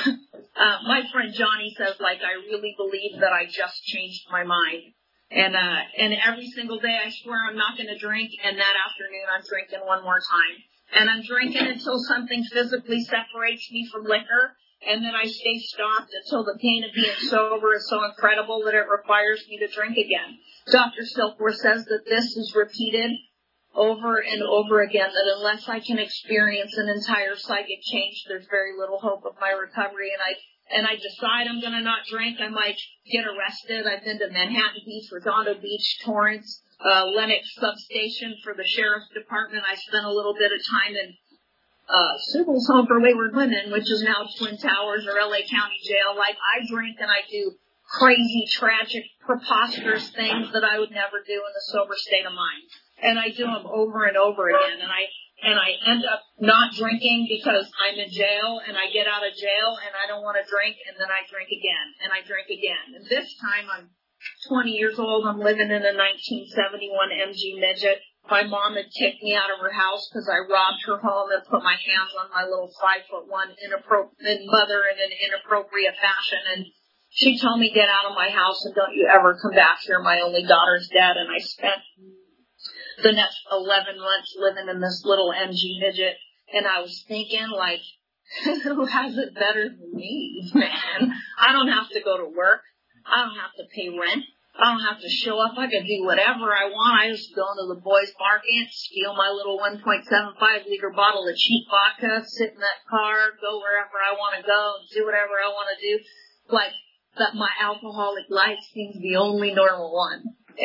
S2: My friend Johnny says, like, I really believe that I just changed my mind. And every single day I swear I'm not going to drink, and that afternoon I'm drinking one more time. And I'm drinking until something physically separates me from liquor. And then I stay stopped until the pain of being sober is so incredible that it requires me to drink again. Dr. Silkworth says that this is repeated over and over again, that unless I can experience an entire psychic change, there's very little hope of my recovery. And I decide I'm going to not drink. I might get arrested. I've been to Manhattan Beach, Redondo Beach, Torrance, Lenox Substation for the Sheriff's Department. I spent a little bit of time in Sybil's Home for Wayward Women, which is now Twin Towers or LA County Jail. Like, I drink and I do crazy, tragic, preposterous things that I would never do in the sober state of mind. And I do them over and over again. And I end up not drinking because I'm in jail, and I get out of jail and I don't want to drink, and then I drink again and I drink again. And this time I'm 20 years old. I'm living in a 1971 MG Midget. My mom had kicked me out of her house because I robbed her home and put my hands on my little 5'1" inappropriate mother in an inappropriate fashion. And she told me, get out of my house and don't you ever come back here. My only daughter's dead. And I spent the next 11 months living in this little MG Midget. And I was thinking, like, who has it better than me, man? I don't have to go to work. I don't have to pay rent. I don't have to show up. I can do whatever I want. I just go into the boys' market, steal my little 1.75 liter bottle of cheap vodka, sit in that car, go wherever I want to go, do whatever I want to do. Like, that my alcoholic life seems the only normal one.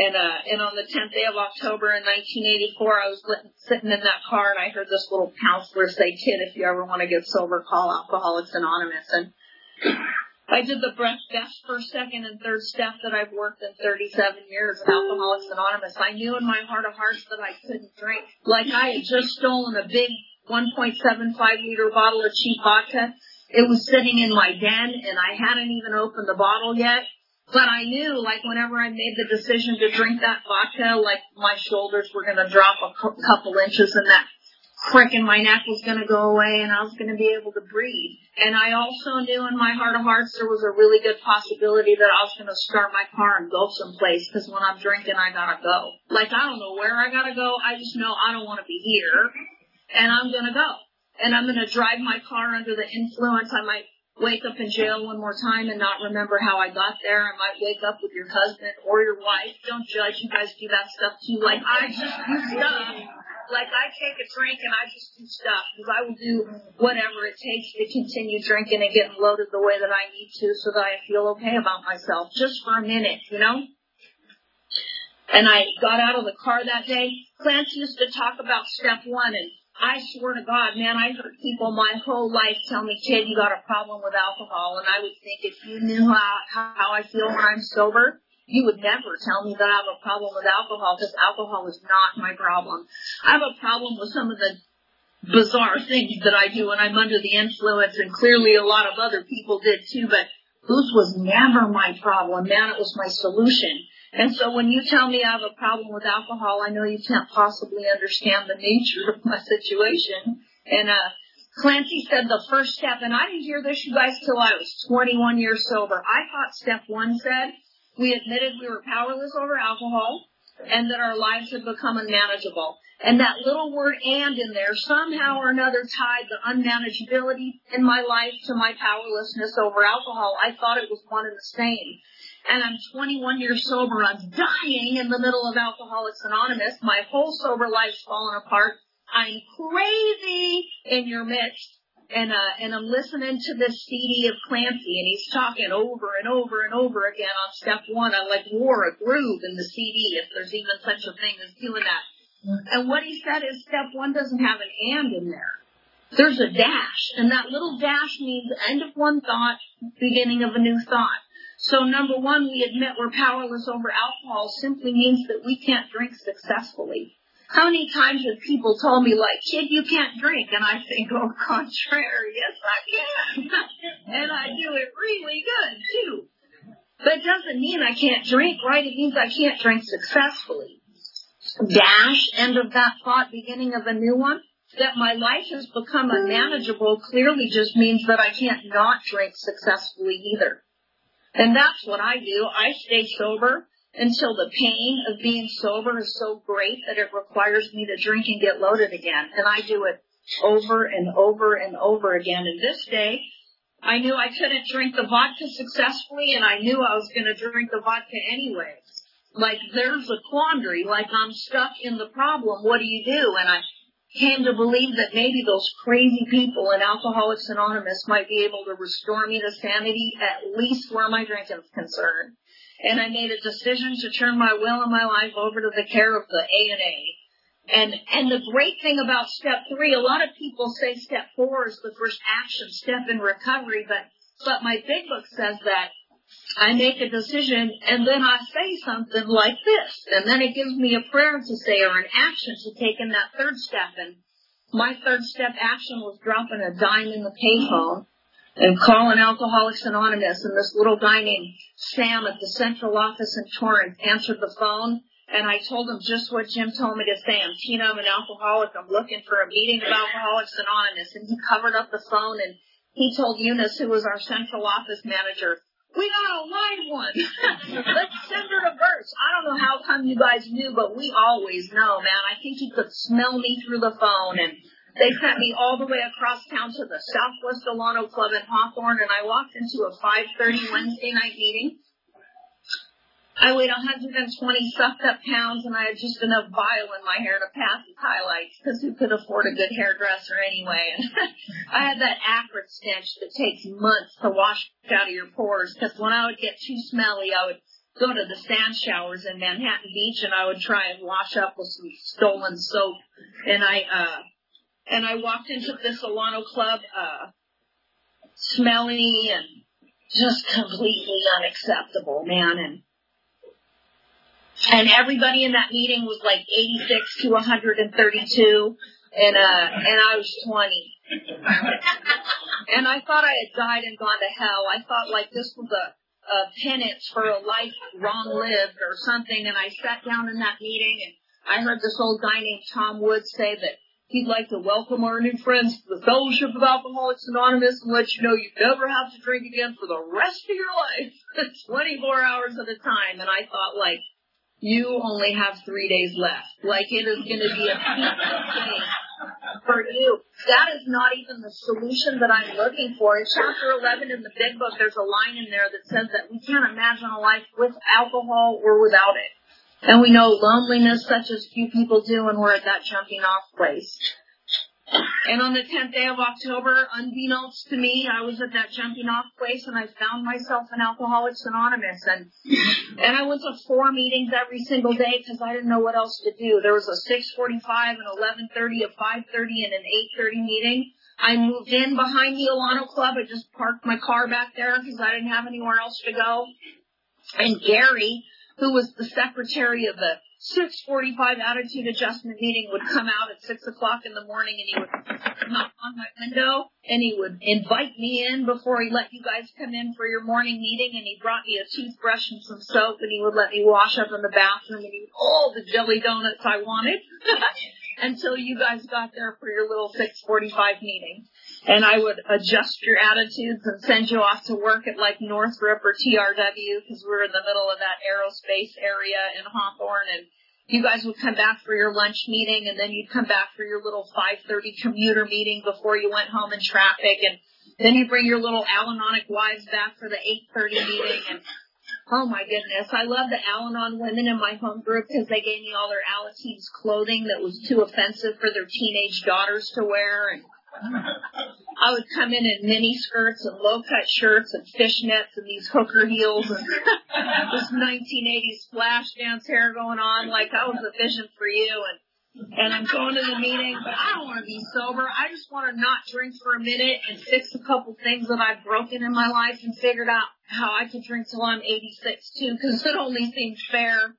S2: And on the 10th day of October in 1984, I was sitting in that car, and I heard this little counselor say, kid, if you ever want to get sober, call Alcoholics Anonymous. And I did the best first, second, and third step that I've worked in 37 years at Alcoholics Anonymous. I knew in my heart of hearts that I couldn't drink. Like I had just stolen a big 1.75-liter bottle of cheap vodka. It was sitting in my den, and I hadn't even opened the bottle yet. But I knew, like, whenever I made the decision to drink that vodka, like, my shoulders were going to drop a couple inches, and that crick in my neck was going to go away, and I was going to be able to breathe. And I also knew in my heart of hearts there was a really good possibility that I was going to start my car and go someplace, because when I'm drinking, I got to go. Like, I don't know where I got to go. I just know I don't want to be here, and I'm going to go. And I'm going to drive my car under the influence. I might wake up in jail one more time and not remember how I got there. I might wake up with your husband or your wife. Don't judge. You guys do that stuff too. Like, I just do stuff. Like, I take a drink and I just do stuff because I will do whatever it takes to continue drinking and getting loaded the way that I need to so that I feel okay about myself just for a minute, you know? And I got out of the car that day. Clancy used to talk about step one, and I swear to God, man, I heard people my whole life tell me, kid, you got a problem with alcohol. And I would think if you knew how I feel when I'm sober, you would never tell me that I have a problem with alcohol, because alcohol is not my problem. I have a problem with some of the bizarre things that I do when I'm under the influence, and clearly a lot of other people did too, but booze was never my problem, man. It was my solution. And so when you tell me I have a problem with alcohol, I know you can't possibly understand the nature of my situation. And Clancy said the first step, and I didn't hear this, you guys, till I was 21 years sober. I thought step one said we admitted we were powerless over alcohol and that our lives had become unmanageable. And that little word "and" in there somehow or another tied the unmanageability in my life to my powerlessness over alcohol. I thought it was one and the same. And I'm 21 years sober. I'm dying in the middle of Alcoholics Anonymous. My whole sober life's fallen apart. I'm crazy in your midst. And I'm listening to this CD of Clancy, and he's talking over and over and over again on step one. I like wore a groove in the CD, if there's even such a thing as doing that. And what he said is step one doesn't have an "and" in there. There's a dash, and that little dash means end of one thought, beginning of a new thought. So number one, we admit we're powerless over alcohol simply means that we can't drink successfully. How many times have people told me, like, kid, you can't drink? And I think, au contraire, yes, I can. And I do it really good, too. But it doesn't mean I can't drink, right? It means I can't drink successfully. Dash, end of that thought, beginning of a new one. That my life has become unmanageable clearly just means that I can't not drink successfully either. And that's what I do. I stay sober until the pain of being sober is so great that it requires me to drink and get loaded again. And I do it over and over and over again. And this day, I knew I couldn't drink the vodka successfully, and I knew I was going to drink the vodka anyway. Like, there's a quandary. Like, I'm stuck in the problem. What do you do? And I came to believe that maybe those crazy people in Alcoholics Anonymous might be able to restore me to sanity, at least where my drinking is concerned. And I made a decision to turn my will and my life over to the care of the A&A. And the great thing about step three, a lot of people say step four is the first action step in recovery, but my big book says that I make a decision and then I say something like this, and then it gives me a prayer to say or an action to take in that third step. And my third step action was dropping a dime in the payphone and calling Alcoholics Anonymous, and this little guy named Sam at the central office in Torrance answered the phone, and I told him just what Jim told me to say. I'm Tina, I'm an alcoholic, I'm looking for a meeting of Alcoholics Anonymous. And he covered up the phone, and he told Eunice, who was our central office manager, we got a live one. Let's send her a verse. I don't know how come you guys knew, but we always know, man. I think he could smell me through the phone, and they sent me all the way across town to the Southwest Delano Club in Hawthorne, and I walked into a 5:30 Wednesday night meeting. I weighed 120 sucked up pounds, and I had just enough bile in my hair to pass as highlights, because who could afford a good hairdresser anyway? And I had that acrid stench that takes months to wash out of your pores, because when I would get too smelly, I would go to the sand showers in Manhattan Beach, and I would try and wash up with some stolen soap. And I walked into this Delano Club, smelly and just completely unacceptable, man. And everybody in that meeting was like 86 to 132, and I was 20. And I thought I had died and gone to hell. I thought like this was a penance for a life wrong lived or something. And I sat down in that meeting, and I heard this old guy named Tom Woods say that he'd like to welcome our new friends to the Fellowship of Alcoholics Anonymous and let you know you never have to drink again for the rest of your life, 24 hours at a time. And I thought, like, you only have 3 days left. Like, it is going to be a peaceful day for you. That is not even the solution that I'm looking for. In chapter 11 in the Big Book, there's a line in there that says that we can't imagine a life with alcohol or without it. And we know loneliness such as few people do, and we're at that jumping off place. And on the 10th day of October, unbeknownst to me, I was at that jumping off place, and I found myself in Alcoholics Anonymous. And I went to 4 meetings every single day because I didn't know what else to do. There was a 6:45, an 11:30, a 5:30, and an 8:30 meeting. I moved in behind the Alano Club. I just parked my car back there because I didn't have anywhere else to go. And Gary, who was the secretary of the 6:45 attitude adjustment meeting, would come out at 6 o'clock in the morning, and he would knock on my window, and he would invite me in before he let you guys come in for your morning meeting, and he brought me a toothbrush and some soap, and he would let me wash up in the bathroom and eat all the jelly donuts I wanted until you guys got there for your little 6:45 meeting. And I would adjust your attitudes and send you off to work at like Northrop or TRW because we were in the middle of that aerospace area in Hawthorne. And you guys would come back for your lunch meeting, and then you'd come back for your little 5:30 commuter meeting before you went home in traffic. And then you bring your little Al-Anonic wives back for the 8:30 meeting. And oh my goodness, I love the Al-Anon women in my home group because they gave me all their Alateens clothing that was too offensive for their teenage daughters to wear. And I would come in mini skirts and low-cut shirts and fishnets and these hooker heels and this 1980s flash dance hair going on like I was a vision for you. And I'm going to the meeting, but I don't want to be sober. I just want to not drink for a minute and fix a couple things that I've broken in my life and figured out how I could drink till I'm 86 too, because it only seems fair.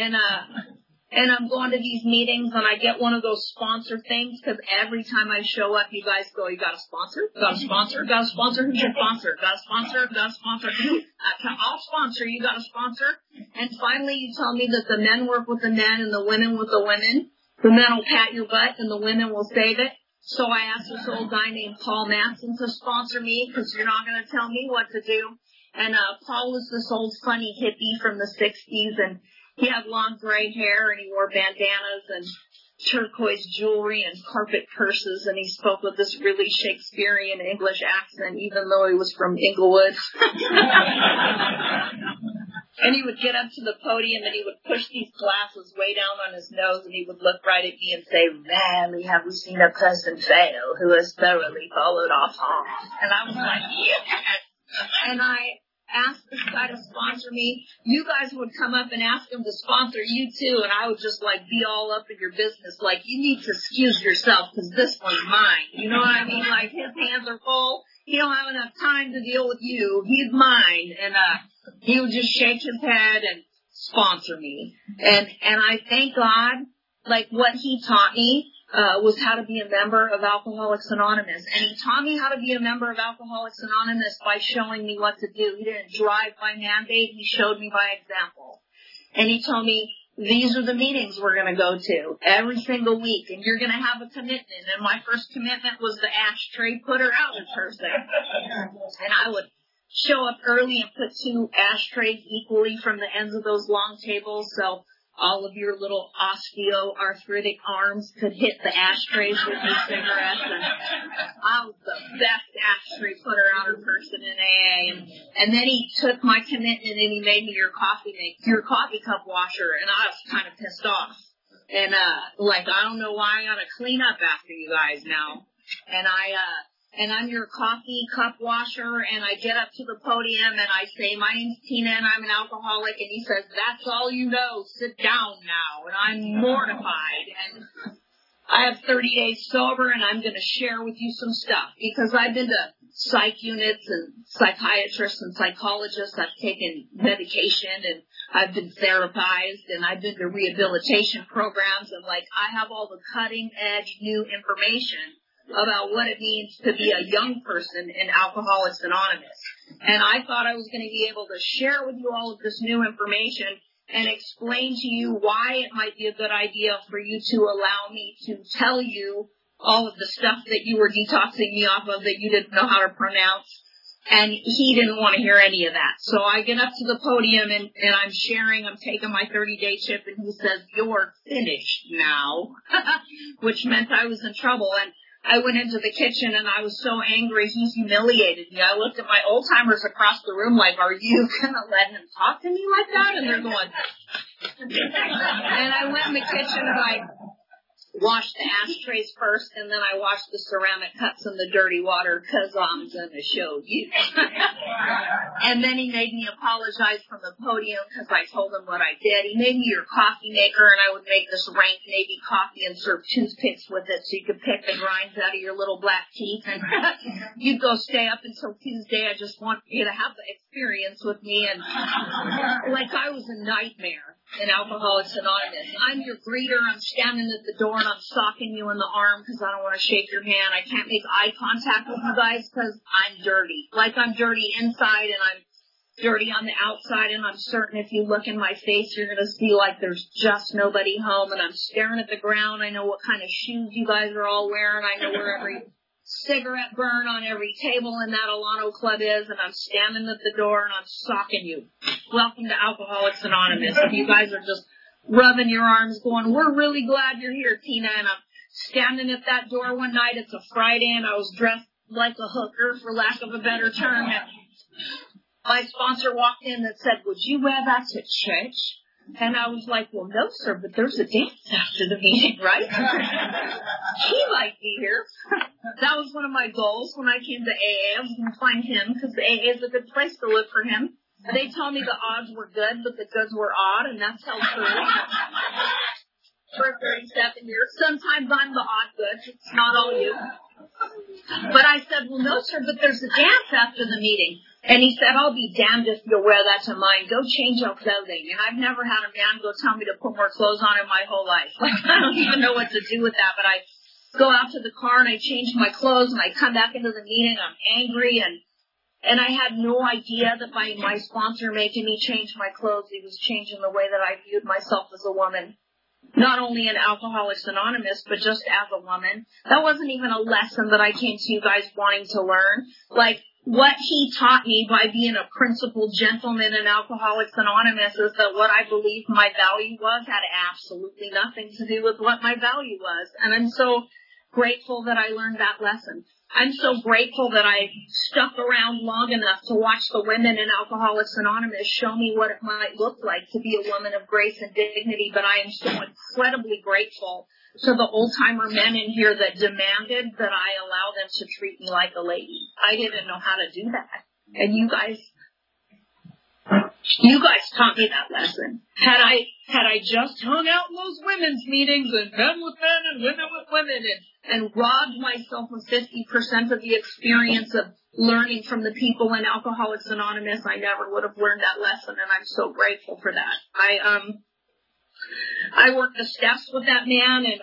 S2: And I'm going to these meetings, and I get one of those sponsor things, because every time I show up, you guys go, you got a sponsor? Got a sponsor? Got a sponsor? Who's your sponsor? Got a sponsor? Got a sponsor? I'll sponsor. You got a sponsor? And finally, you tell me that the men work with the men and the women with the women. The men will pat your butt, and the women will save it. So I asked this old guy named Paul Matson to sponsor me, because you're not going to tell me what to do. And Paul was this old funny hippie from the 60s, and he had long gray hair, and he wore bandanas and turquoise jewelry and carpet purses, and he spoke with this really Shakespearean English accent, even though he was from Inglewood. And he would get up to the podium, and he would push these glasses way down on his nose, and he would look right at me and say, "Rarely have we seen a person fail who has thoroughly followed off home." And I was like, yes! And I asked this guy to sponsor me. You guys would come up and ask him to sponsor you too, and I would just like be all up in your business, like, you need to excuse yourself because this one's mine. You know what I mean? Like, his hands are full. He don't have enough time to deal with you. He's mine. And he would just shake his head and sponsor me. And I thank God, like, what he taught me was how to be a member of Alcoholics Anonymous. And he taught me how to be a member of Alcoholics Anonymous by showing me what to do. He didn't drive by mandate. He showed me by example. And he told me, these are the meetings we're going to go to every single week, and you're going to have a commitment. And my first commitment was the ashtray putter-outer person. And I would show up early and put 2 ashtrays equally from the ends of those long tables, so all of your little osteoarthritic arms could hit the ashtrays with your cigarettes. And I was the best ashtray putter-outer person in AA. And then he took my commitment and he made me your coffee cup washer. And I was kind of pissed off. And, I don't know why I gotta clean up after you guys now. And I'm your coffee cup washer, and I get up to the podium, and I say, my name's Tina, and I'm an alcoholic, and he says, that's all you know, sit down now, and I'm mortified, and I have 30 days sober, and I'm going to share with you some stuff, because I've been to psych units and psychiatrists and psychologists. I've taken medication and I've been therapized and I've been to rehabilitation programs, and like I have all the cutting edge new information about what it means to be a young person in Alcoholics Anonymous. And I thought I was going to be able to share with you all of this new information and explain to you why it might be a good idea for you to allow me to tell you all of the stuff that you were detoxing me off of that you didn't know how to pronounce. And he didn't want to hear any of that. So I get up to the podium and I'm sharing, I'm taking my 30-day chip, and he says, "You're finished now," which meant I was in trouble. And I went into the kitchen and I was so angry. He's humiliated me. I looked at my old timers across the room like, "Are you going to let him talk to me like that?" And they're going, and I went in the kitchen and I washed the ashtrays first, and then I washed the ceramic cups in the dirty water because I'm going to show you. And then he made me apologize from the podium because I told him what I did. He made me your coffee maker, and I would make this rank Navy coffee and serve toothpicks with it so you could pick the grinds out of your little black teeth. And you'd go stay up until Tuesday. I just want you to have the experience with me. And like I was a nightmare in Alcoholics Anonymous. I'm your greeter. I'm standing at the door and I'm socking you in the arm because I don't want to shake your hand. I can't make eye contact with you guys because I'm dirty. Like I'm dirty inside and I'm dirty on the outside, and I'm certain if you look in my face, you're going to see like there's just nobody home, and I'm staring at the ground. I know what kind of shoes you guys are all wearing. I know where every cigarette burn on every table in that Alano Club is, and I'm standing at the door and I'm socking you. Welcome to Alcoholics Anonymous. And you guys are just rubbing your arms going, "We're really glad you're here, Tina." And I'm standing at that door one night. It's a Friday, and I was dressed like a hooker, for lack of a better term. And my sponsor walked in and said, "Would you wear that to church?" And I was like, "Well, no, sir, but there's a dance after the meeting, right?" He might be here. That was one of my goals when I came to AA. I was going to find him because AA is a good place to live for him. They told me the odds were good, but the goods were odd, and that's held true for 37 years. Sometimes I'm the odd goods. It's not all you. But I said, "Well, no, sir, but there's a dance after the meeting." And he said, "I'll be damned if you'll wear that to mine. Go change your clothing." And I've never had a man go tell me to put more clothes on in my whole life. Like, I don't even know what to do with that. But I go out to the car and I change my clothes and I come back into the meeting. I'm angry and I had no idea that by my sponsor making me change my clothes, he was changing the way that I viewed myself as a woman. Not only in Alcoholics Anonymous, but just as a woman. That wasn't even a lesson that I came to you guys wanting to learn. Like, what he taught me by being a principled gentleman in Alcoholics Anonymous is that what I believed my value was had absolutely nothing to do with what my value was. And I'm so grateful that I learned that lesson. I'm so grateful that I stuck around long enough to watch the women in Alcoholics Anonymous show me what it might look like to be a woman of grace and dignity. But I am so incredibly grateful to the old-timer men in here that demanded that I allow them to treat me like a lady. I didn't know how to do that. And you guys taught me that lesson. Had I just hung out in those women's meetings and men with men and women with women and robbed myself of 50% of the experience of learning from the people in Alcoholics Anonymous, I never would have learned that lesson, and I'm so grateful for that. I worked the steps with that man, and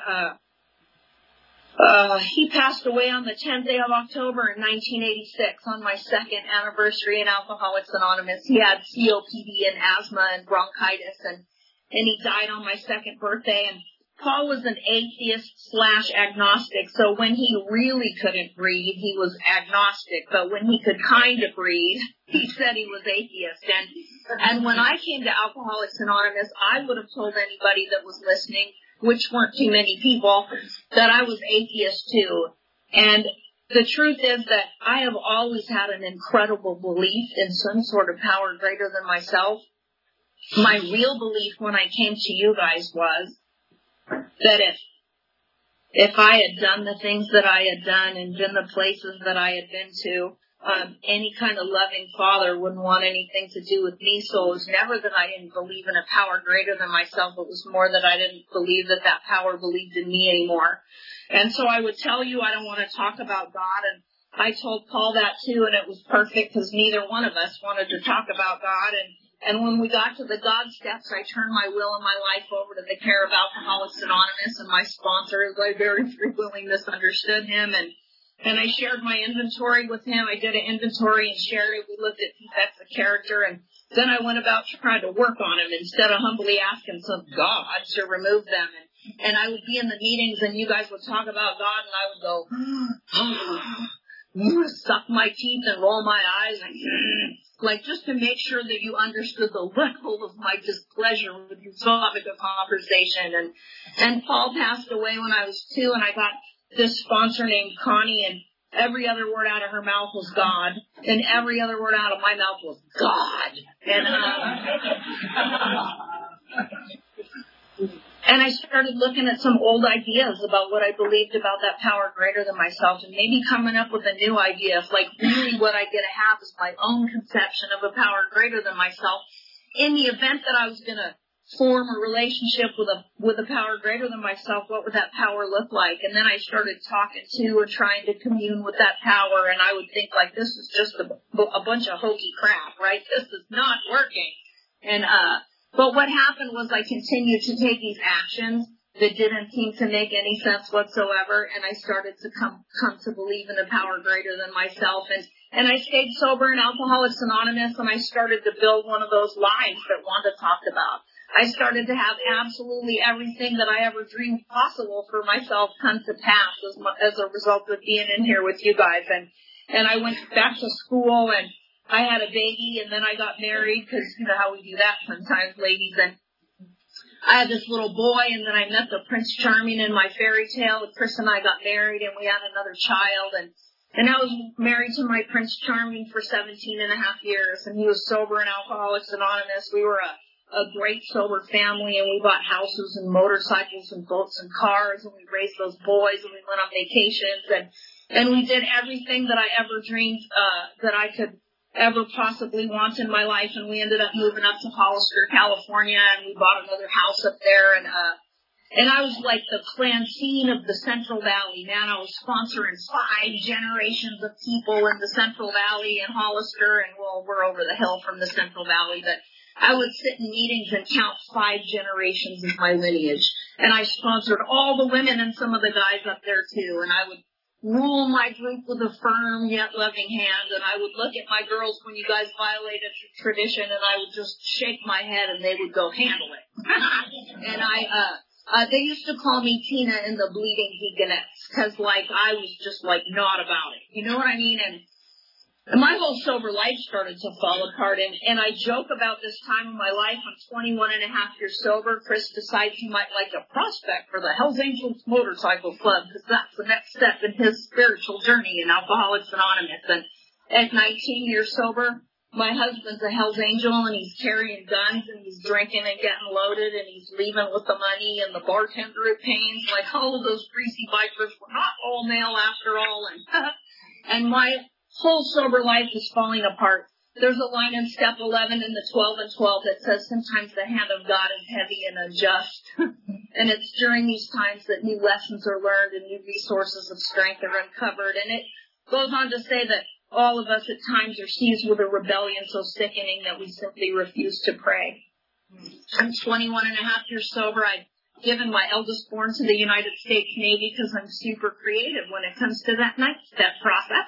S2: he passed away on the 10th day of October in 1986 on my second anniversary in Alcoholics Anonymous. He had COPD and asthma and bronchitis, and he died on my second birthday. And Paul was an atheist/agnostic, so when he really couldn't breathe, he was agnostic, but when he could kind of breathe, he said he was atheist. And when I came to Alcoholics Anonymous, I would have told anybody that was listening, which weren't too many people, that I was atheist too. And the truth is that I have always had an incredible belief in some sort of power greater than myself. My real belief when I came to you guys was that if I had done the things that I had done and been the places that I had been to, any kind of loving father wouldn't want anything to do with me. So it was never that I didn't believe in a power greater than myself. It was more that I didn't believe that that power believed in me anymore. And so I would tell you I don't want to talk about God, and I told Paul that too, and it was perfect because neither one of us wanted to talk about God. And when we got to the God steps, I turned my will and my life over to the care of Alcoholics Anonymous, and my sponsor, I very frequently misunderstood him, and I shared my inventory with him. I did an inventory and shared it. We looked at defects of character, and then I went about trying to work on him instead of humbly asking some God to remove them. And I would be in the meetings, and you guys would talk about God, and I would go, suck my teeth and roll my eyes, and like just to make sure that you understood the level of my displeasure with your topic of conversation. And Paul passed away when I was 2, and I got this sponsor named Connie, and every other word out of her mouth was God, and every other word out of my mouth was God. And I started looking at some old ideas about what I believed about that power greater than myself, and maybe coming up with a new idea of like really what I get to have is my own conception of a power greater than myself. In the event that I was going to form a relationship with a power greater than myself, what would that power look like? And then I started talking to and trying to commune with that power, and I would think like, this is just a bunch of hokey crap, right? This is not working. But what happened was I continued to take these actions that didn't seem to make any sense whatsoever, and I started to come to believe in a power greater than myself. And I stayed sober in Alcoholics Anonymous, and I started to build one of those lives that Wanda talked about. I started to have absolutely everything that I ever dreamed possible for myself come to pass as a result of being in here with you guys. And I went back to school, and I had a baby, and then I got married, because you know how we do that sometimes, ladies. And I had this little boy, and then I met the Prince Charming in my fairy tale. Chris and I got married, and we had another child. And I was married to my Prince Charming for 17 and a half years, and he was sober in Alcoholics Anonymous. We were a great sober family, and we bought houses and motorcycles and boats and cars, and we raised those boys, and we went on vacations, and we did everything that I ever dreamed that I could ever possibly want in my life. And we ended up moving up to Hollister, California, and we bought another house up there, and I was like the Clancine of the Central Valley, man. I was sponsoring 5 generations of people in the Central Valley and Hollister, and well, we're over the hill from the Central Valley, but I would sit in meetings and count 5 generations of my lineage. And I sponsored all the women and some of the guys up there too, and I would rule my group with a firm yet loving hand, and I would look at my girls when you guys violated tradition, and I would just shake my head, and they would go, handle it. And they used to call me Tina in the Bleeding Deaconess, because like I was just like not about it, you know what I mean? And my whole sober life started to fall apart, and I joke about this time in my life. I'm 21 and a half years sober. Chris decides he might like a prospect for the Hells Angels Motorcycle Club, because that's the next step in his spiritual journey in Alcoholics Anonymous. And at 19 years sober, my husband's a Hells Angel, and he's carrying guns, and he's drinking and getting loaded, and he's leaving with the money, and the bartender at Payne's, like all of those greasy bikers were not all male after all. And my whole sober life is falling apart. There's a line in Step 11 in the 12 and 12 that says, sometimes the hand of God is heavy and unjust. And it's during these times that new lessons are learned and new resources of strength are uncovered. And it goes on to say that all of us at times are seized with a rebellion so sickening that we simply refuse to pray. I'm 21 and a half years sober. I've given my eldest born to the United States Navy because I'm super creative when it comes to that 9th step process.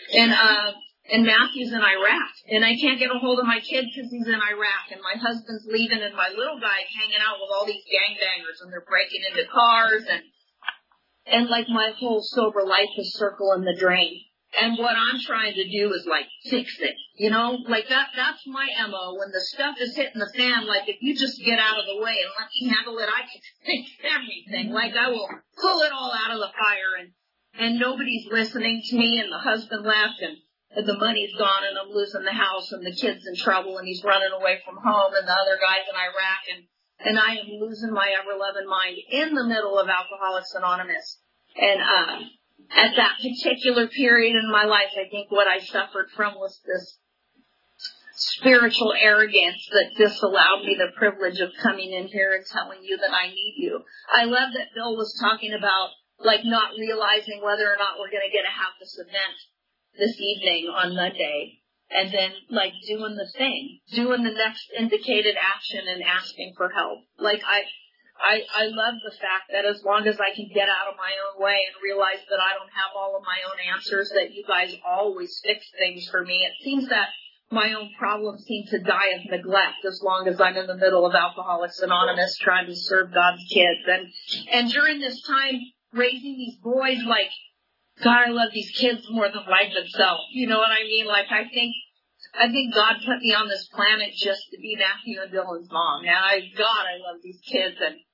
S2: And Matthew's in Iraq, and I can't get a hold of my kid because he's in Iraq, and my husband's leaving, and my little guy's hanging out with all these gangbangers, and they're breaking into cars, and like my whole sober life is circling the drain. And what I'm trying to do is like fix it, you know, like that's my MO. When the stuff is hitting the fan, like if you just get out of the way and let me handle it, I can fix everything. Like I will pull it all out of the fire, and nobody's listening to me, and the husband left, and the money's gone, and I'm losing the house, and the kid's in trouble, and he's running away from home, and the other guy's in Iraq, and I am losing my ever-loving mind in the middle of Alcoholics Anonymous. And at that particular period in my life, I think what I suffered from was this spiritual arrogance that disallowed me the privilege of coming in here and telling you that I need you. I love that Bill was talking about like not realizing whether or not we're going to get to have this event. this evening on Monday, and then like doing the thing, doing the next indicated action and asking for help. Like I love the fact that as long as I can get out of my own way and realize that I don't have all of my own answers, that you guys always fix things for me. It seems that my own problems seem to die of neglect as long as I'm in the middle of Alcoholics Anonymous trying to serve God's kids. And during this time, raising these boys, like, God, I love these kids more than life itself. You know what I mean? Like, I think God put me on this planet just to be Matthew and Dylan's mom. And God, I love these kids.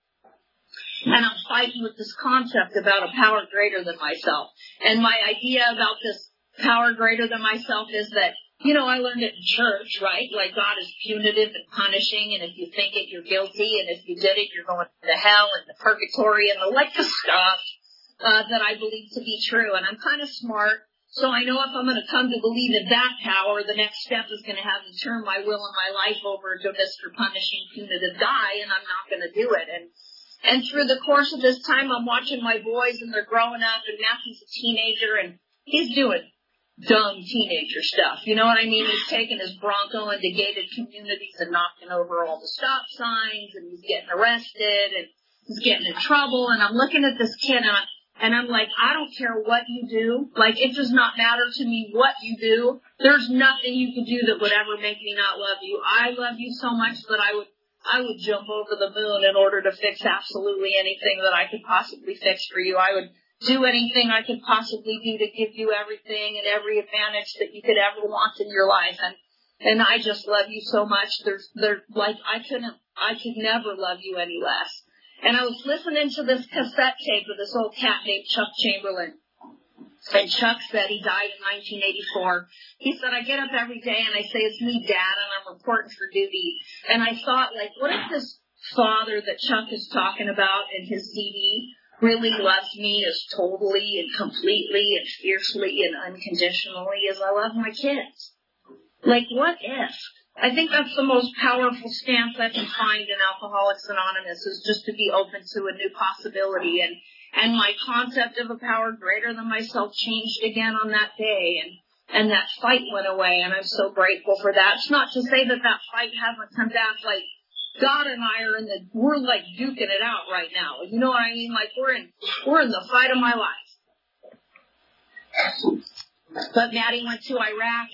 S2: And I'm fighting with this concept about a power greater than myself. And my idea about this power greater than myself is that, you know, I learned it in church, right? Like God is punitive and punishing, and if you think it, you're guilty, and if you did it, you're going to hell and the purgatory and the stuff that I believe to be true. And I'm kind of smart, so I know if I'm going to come to believe in that power, the next step is going to have to turn my will and my life over to Mr. Punishing Punitive Guy, and I'm not going to do it. And through the course of this time, I'm watching my boys, and they're growing up, and Matthew's a teenager, and he's doing dumb teenager stuff. You know what I mean? He's taking his Bronco into gated communities and knocking over all the stop signs, and he's getting arrested, and he's getting in trouble. And I'm looking at this kid, and I'm like, I don't care what you do. Like, it does not matter to me what you do. There's nothing you can do that would ever make me not love you. I love you so much that I would jump over the moon in order to fix absolutely anything that I could possibly fix for you. I would do anything I could possibly do to give you everything and every advantage that you could ever want in your life. And I just love you so much. I could never love you any less. And I was listening to this cassette tape of this old cat named Chuck Chamberlain. And Chuck said he died in 1984. He said, I get up every day and I say, it's me, Dad, and I'm reporting for duty. And I thought, like, what if this father that Chuck is talking about in his CD really loves me as totally and completely and fiercely and unconditionally as I love my kids? Like, what if? I think that's the most powerful stance I can find in Alcoholics Anonymous, is just to be open to a new possibility. And my concept of a power greater than myself changed again on that day. And that fight went away, and I'm so grateful for that. It's not to say that fight hasn't come back. Like, God and I we're like duking it out right now. You know what I mean? Like, we're in the fight of my life. But Maddie went to Iraq,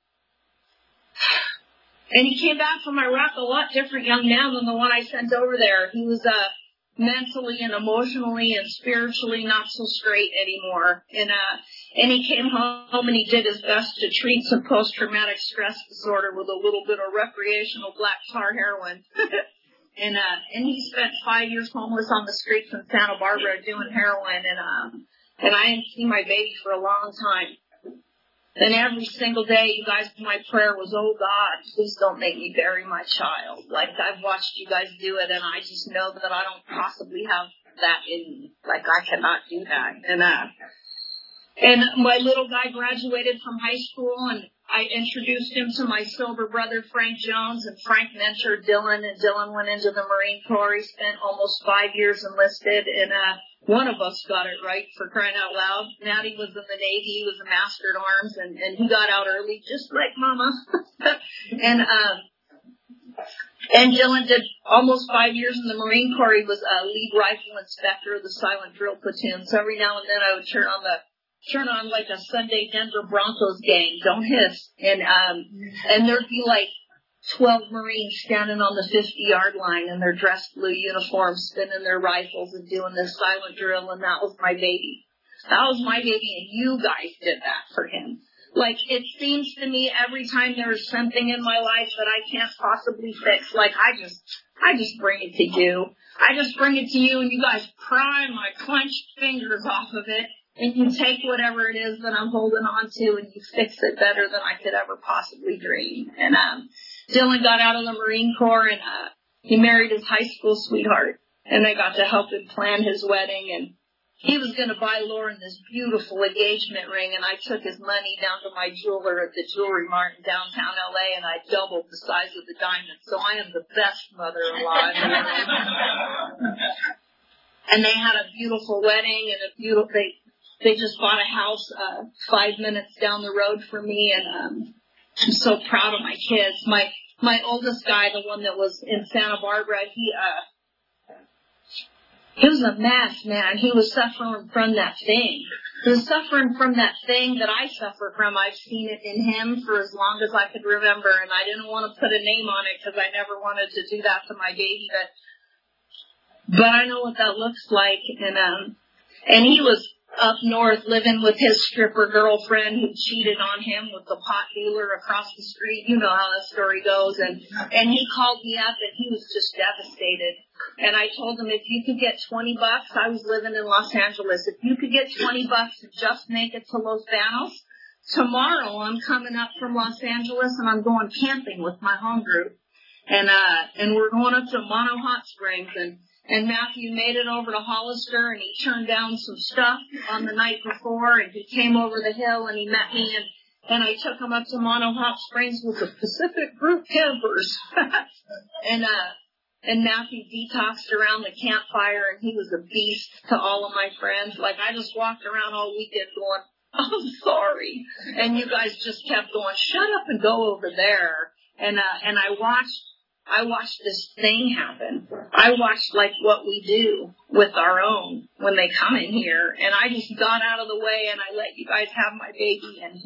S2: and he came back from Iraq a lot different young man than the one I sent over there. He was mentally and emotionally and spiritually not so straight anymore. And he came home and he did his best to treat some post-traumatic stress disorder with a little bit of recreational black tar heroin. And he spent 5 years homeless on the streets in Santa Barbara doing heroin. And I didn't see my baby for a long time. And every single day, you guys, my prayer was, oh God, please don't make me bury my child. Like, I've watched you guys do it, and I just know that I don't possibly have that in me. Like, I cannot do that. And my little guy graduated from high school, and I introduced him to my sober brother, Frank Jones, and Frank mentored Dylan, and Dylan went into the Marine Corps. He spent almost 5 years enlisted, and one of us got it right, for crying out loud. Maddie was in the Navy. He was a master at arms, and he got out early, just like Mama. And Dylan did almost 5 years in the Marine Corps. He was a lead rifle inspector of the silent drill platoon. So every now and then I would turn on like a Sunday Denver Broncos game. Don't hiss. And there'd be like 12 Marines standing on the 50-yard line in their dress blue uniforms, spinning their rifles and doing this silent drill, and that was my baby. That was my baby, and you guys did that for him. Like, it seems to me every time there is something in my life that I can't possibly fix, like, I just bring it to you. I just bring it to you, and you guys pry my clenched fingers off of it, and you take whatever it is that I'm holding on to, and you fix it better than I could ever possibly dream. And Dylan got out of the Marine Corps, and he married his high school sweetheart, and I got to help him plan his wedding, and he was going to buy Lauren this beautiful engagement ring, and I took his money down to my jeweler at the Jewelry Mart in downtown L.A., and I doubled the size of the diamond, so I am the best mother-in-law. And they had a beautiful wedding, and they just bought a house 5 minutes down the road from me, and I'm so proud of my kids. My oldest guy, the one that was in Santa Barbara, he was a mess, man. He was suffering from that thing. He was suffering from that thing that I suffer from. I've seen it in him for as long as I could remember, and I didn't want to put a name on it because I never wanted to do that to my baby. But I know what that looks like, and he was up north living with his stripper girlfriend who cheated on him with the pot dealer across the street. You know how that story goes. And he called me up and he was just devastated. And I told him if you could get $20, I was living in Los Angeles. If you could get $20 to just make it to Los Banos, tomorrow I'm coming up from Los Angeles and I'm going camping with my home group. And we're going up to Mono Hot Springs, and Matthew made it over to Hollister, and he turned down some stuff on the night before, and he came over the hill, and he met me, and I took him up to Mono Hot Springs with the Pacific Group campers. And Matthew detoxed around the campfire, and he was a beast to all of my friends. Like, I just walked around all weekend going, I'm sorry. And you guys just kept going, shut up and go over there. And I watched this thing happen. I watched like what we do with our own when they come in here, and I just got out of the way and I let you guys have my baby, and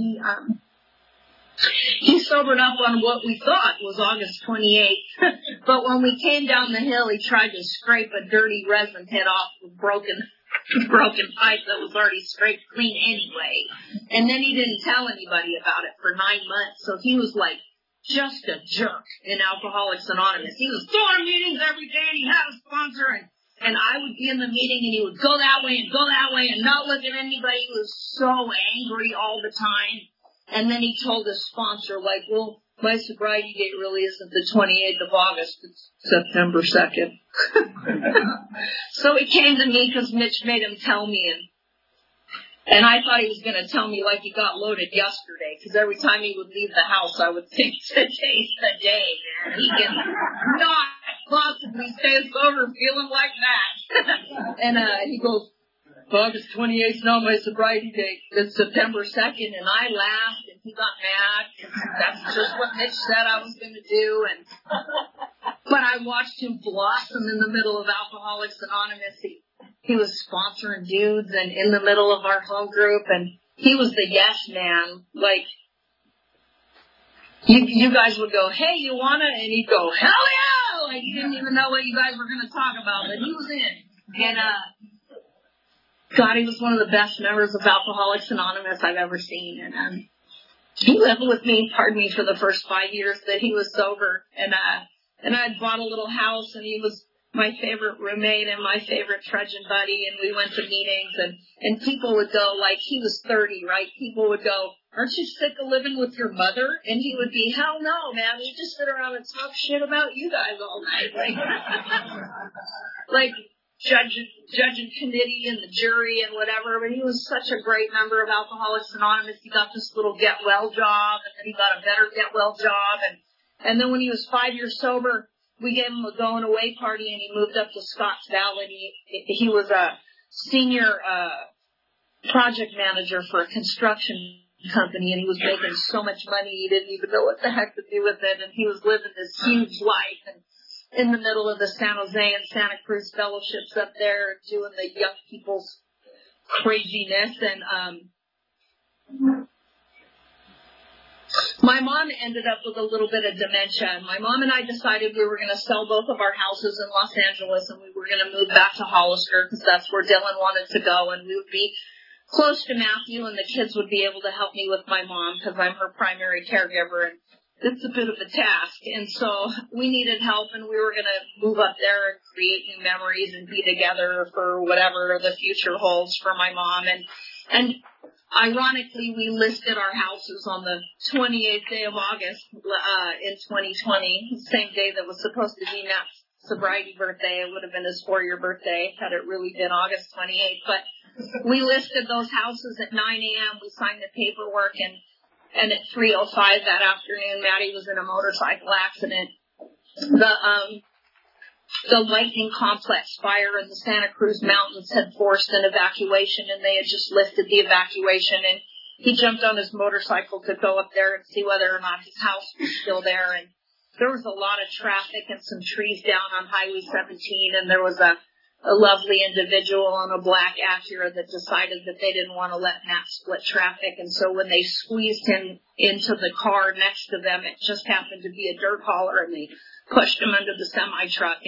S2: he sobered up on what we thought was August 28th. But when we came down the hill, he tried to scrape a dirty resin head off the broken pipe that was already scraped clean anyway. And then he didn't tell anybody about it for 9 months, so he was like just a jerk in Alcoholics Anonymous. He was going to meetings every day, and he had a sponsor, and I would be in the meeting, and he would go that way and not look at anybody. He was so angry all the time. And then he told his sponsor, like, well, my sobriety date really isn't the 28th of August. It's September 2nd. So he came to me because Mitch made him tell me, and I thought he was going to tell me like he got loaded yesterday, because every time he would leave the house, I would think, today's the day, man. He can not possibly stay sober feeling like that. And he goes, August 28th is not my sobriety date. It's September 2nd. And I laughed, and he got mad. That's just what Mitch said I was going to do. But I watched him blossom in the middle of Alcoholics Anonymous. He was sponsoring dudes and in the middle of our home group, and he was the yes man. Like, you guys would go, hey, you wanna? And he'd go, hell yeah! Like, he didn't even know what you guys were going to talk about, but he was in. And, God, he was one of the best members of Alcoholics Anonymous I've ever seen. And, he lived with me, pardon me, for the first 5 years that he was sober. And I'd bought a little house, and he was my favorite roommate and my favorite trudging buddy, and we went to meetings, and people would go, like, he was 30, right? People would go, aren't you sick of living with your mother? And he would be, hell no, man, we just sit around and talk shit about you guys all night. Like judging committee and the jury and whatever, but he was such a great member of Alcoholics Anonymous. He got this little get well job, and then he got a better get well job, and then when he was 5 years sober, we gave him a going away party, and he moved up to Scotts Valley. He was a senior project manager for a construction company, and he was making so much money he didn't even know what the heck to do with it. And he was living this huge life, and in the middle of the San Jose and Santa Cruz fellowships up there, doing the young people's craziness. And my mom ended up with a little bit of dementia. My mom and I decided we were going to sell both of our houses in Los Angeles, and we were going to move back to Hollister because that's where Dylan wanted to go, and we would be close to Matthew, and the kids would be able to help me with my mom because I'm her primary caregiver, and it's a bit of a task. And so we needed help, and we were going to move up there and create new memories and be together for whatever the future holds for my mom. And ironically, we listed our houses on the 28th day of August in 2020, the same day that was supposed to be Matt's sobriety birthday. It would have been his 4-year birthday had it really been August 28th. But we listed those houses at 9 a.m. We signed the paperwork, and at 3:05 that afternoon, Maddie was in a motorcycle accident. the lightning complex fire in the Santa Cruz Mountains had forced an evacuation, and they had just lifted the evacuation, and he jumped on his motorcycle to go up there and see whether or not his house was still there. And there was a lot of traffic and some trees down on Highway 17, and there was a lovely individual on a black Acura that decided that they didn't want to let Matt split traffic. And so when they squeezed him into the car next to them, it just happened to be a dirt hauler, and they pushed him under the semi-truck.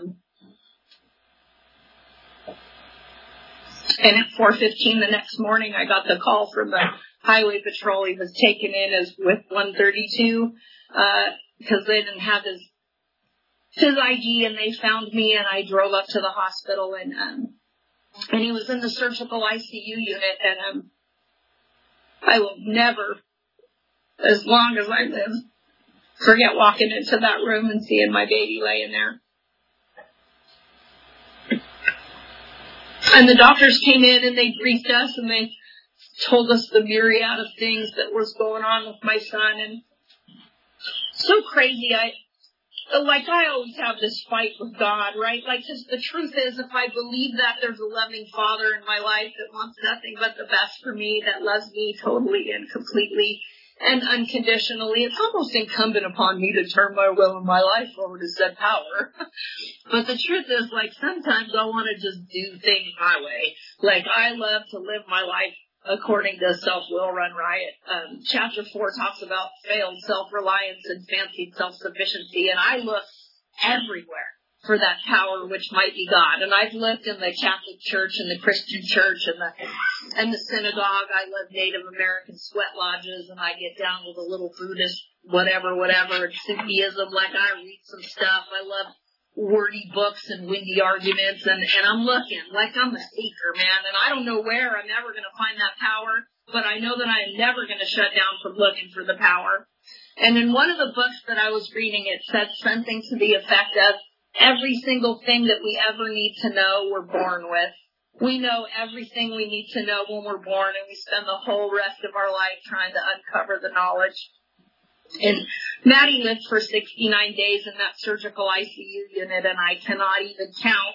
S2: And at 4:15 the next morning, I got the call from the highway patrol. He was taken in as with 132 because they didn't have his ID, and they found me, and I drove up to the hospital, and he was in the surgical ICU unit, and I will never, as long as I live, forget walking into that room and seeing my baby laying there. And the doctors came in and they briefed us, and they told us the myriad of things that was going on with my son. And so crazy. I always have this fight with God, right? Like, just the truth is, if I believe that there's a loving Father in my life that wants nothing but the best for me, that loves me totally and completely and unconditionally, it's almost incumbent upon me to turn my will and my life over to said power. But the truth is, like, sometimes I want to just do things my way. Like, I love to live my life according to self-will run riot. Chapter 4 talks about failed self-reliance and fancied self-sufficiency, and I look everywhere for that power which might be God. And I've lived in the Catholic Church and the Christian Church and the synagogue. I love Native American sweat lodges, and I get down with a little Buddhist whatever, and Sufism. Like, I read some stuff. I love wordy books and windy arguments, and I'm looking like I'm a seeker, man. And I don't know where I'm ever going to find that power, but I know that I am never going to shut down from looking for the power. And in one of the books that I was reading, it said something to the effect of, every single thing that we ever need to know, we're born with. We know everything we need to know when we're born, and we spend the whole rest of our life trying to uncover the knowledge. And Maddie lived for 69 days in that surgical ICU unit, and I cannot even count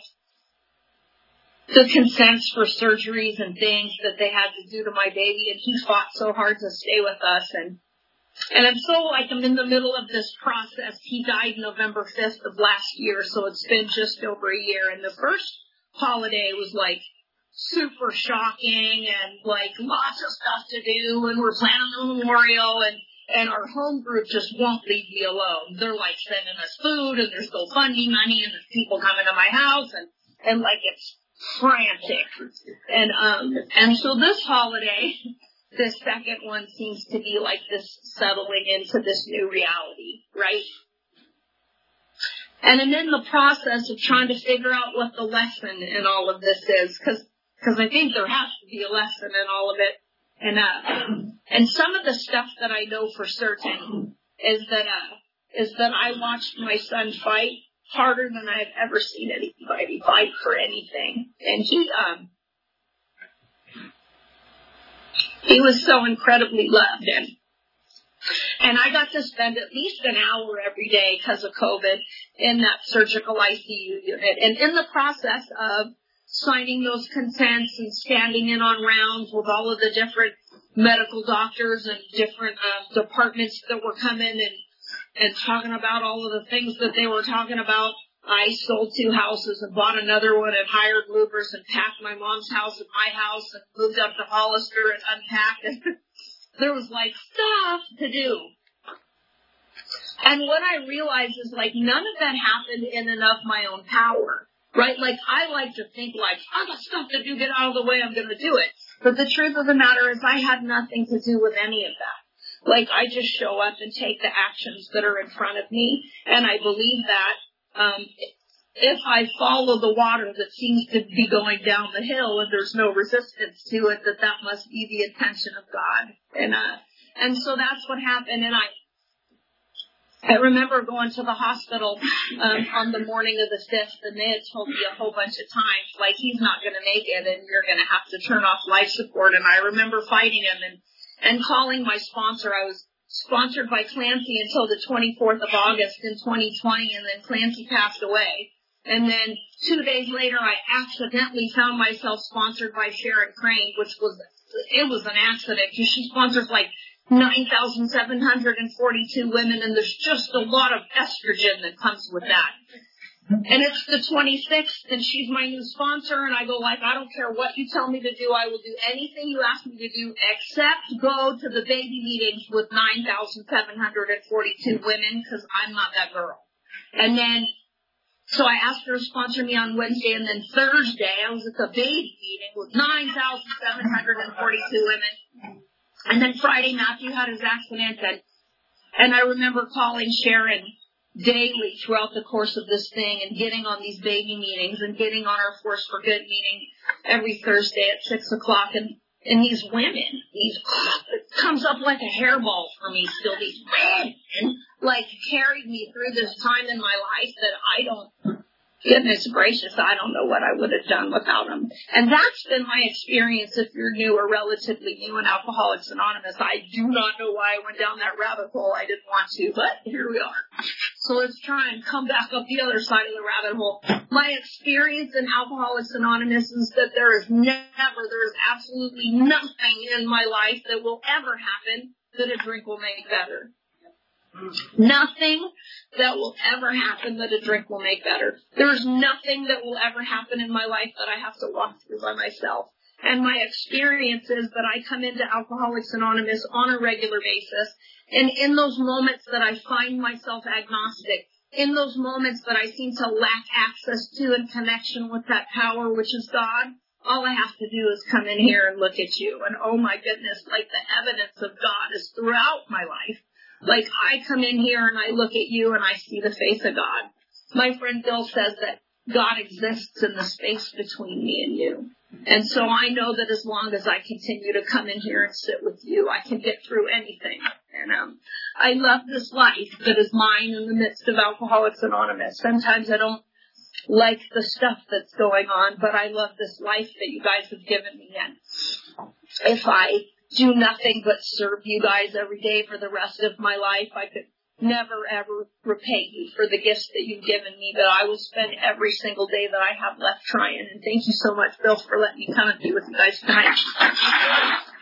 S2: the consents for surgeries and things that they had to do to my baby, and he fought so hard to stay with us. And I'm so, like, I'm in the middle of this process. He died November 5th of last year, so it's been just over a year. And the first holiday was, like, super shocking and, like, lots of stuff to do. And we're planning the memorial, and our home group just won't leave me alone. They're, like, sending us food, and there's GoFundMe money, and there's people coming to my house, and like, it's frantic. And so this holiday, this second one seems to be like this settling into this new reality, right? And I'm in the process of trying to figure out what the lesson in all of this is, because I think there has to be a lesson in all of it. And some of the stuff that I know for certain is that I watched my son fight harder than I've ever seen anybody fight for anything. And he was so incredibly loved, and I got to spend at least an hour every day because of COVID in that surgical ICU unit. And in the process of signing those consents and standing in on rounds with all of the different medical doctors and different departments that were coming and talking about all of the things that they were talking about, I sold 2 houses and bought another one and hired movers and packed my mom's house and my house and moved up to Hollister and unpacked. And there was, like, stuff to do. And what I realized is, like, none of that happened in and of my own power, right? Like, I like to think, like, I got stuff to do, get out of the way, I'm going to do it. But the truth of the matter is I had nothing to do with any of that. Like, I just show up and take the actions that are in front of me, and I believe that if I follow the water that seems to be going down the hill and there's no resistance to it, that must be the intention of God. And so that's what happened. And I remember going to the hospital on the morning of the 5th, and they had told me a whole bunch of times, like, he's not going to make it, and you're going to have to turn off life support. And I remember fighting him and calling my sponsor. I was sponsored by Clancy until the 24th of August in 2020, and then Clancy passed away. And then 2 days later, I accidentally found myself sponsored by Sharon Crane, it was an accident, because she sponsors like 9,742 women, and there's just a lot of estrogen that comes with that. And it's the 26th, and she's my new sponsor, and I go like, I don't care what you tell me to do. I will do anything you ask me to do except go to the baby meetings with 9,742 women, because I'm not that girl. And then, so I asked her to sponsor me on Wednesday, and then Thursday I was at the baby meeting with 9,742 women. And then Friday, Matthew had his accident, and I remember calling Sharon daily throughout the course of this thing and getting on these baby meetings and getting on our Force for Good meeting every Thursday at 6 o'clock. And these women, it comes up like a hairball for me still, these women, like, carried me through this time in my life that goodness gracious, I don't know what I would have done without them. And that's been my experience if you're new or relatively new in Alcoholics Anonymous. I do not know why I went down that rabbit hole. I didn't want to, but here we are. So let's try and come back up the other side of the rabbit hole. My experience in Alcoholics Anonymous is that there is absolutely nothing in my life that will ever happen that a drink will make better. Nothing that will ever happen that a drink will make better. There's nothing that will ever happen in my life that I have to walk through by myself. And my experience is that I come into Alcoholics Anonymous on a regular basis, and in those moments that I find myself agnostic, in those moments that I seem to lack access to and connection with that power, which is God, all I have to do is come in here and look at you. And oh my goodness, like the evidence of God is throughout my life. Like, I come in here and I look at you and I see the face of God. My friend Bill says that God exists in the space between me and you. And so I know that as long as I continue to come in here and sit with you, I can get through anything. And I love this life that is mine in the midst of Alcoholics Anonymous. Sometimes I don't like the stuff that's going on, but I love this life that you guys have given me. And if I do nothing but serve you guys every day for the rest of my life, I could never, ever repay you for the gifts that you've given me, but I will spend every single day that I have left trying. And thank you so much, Bill, for letting me come and be with you guys tonight.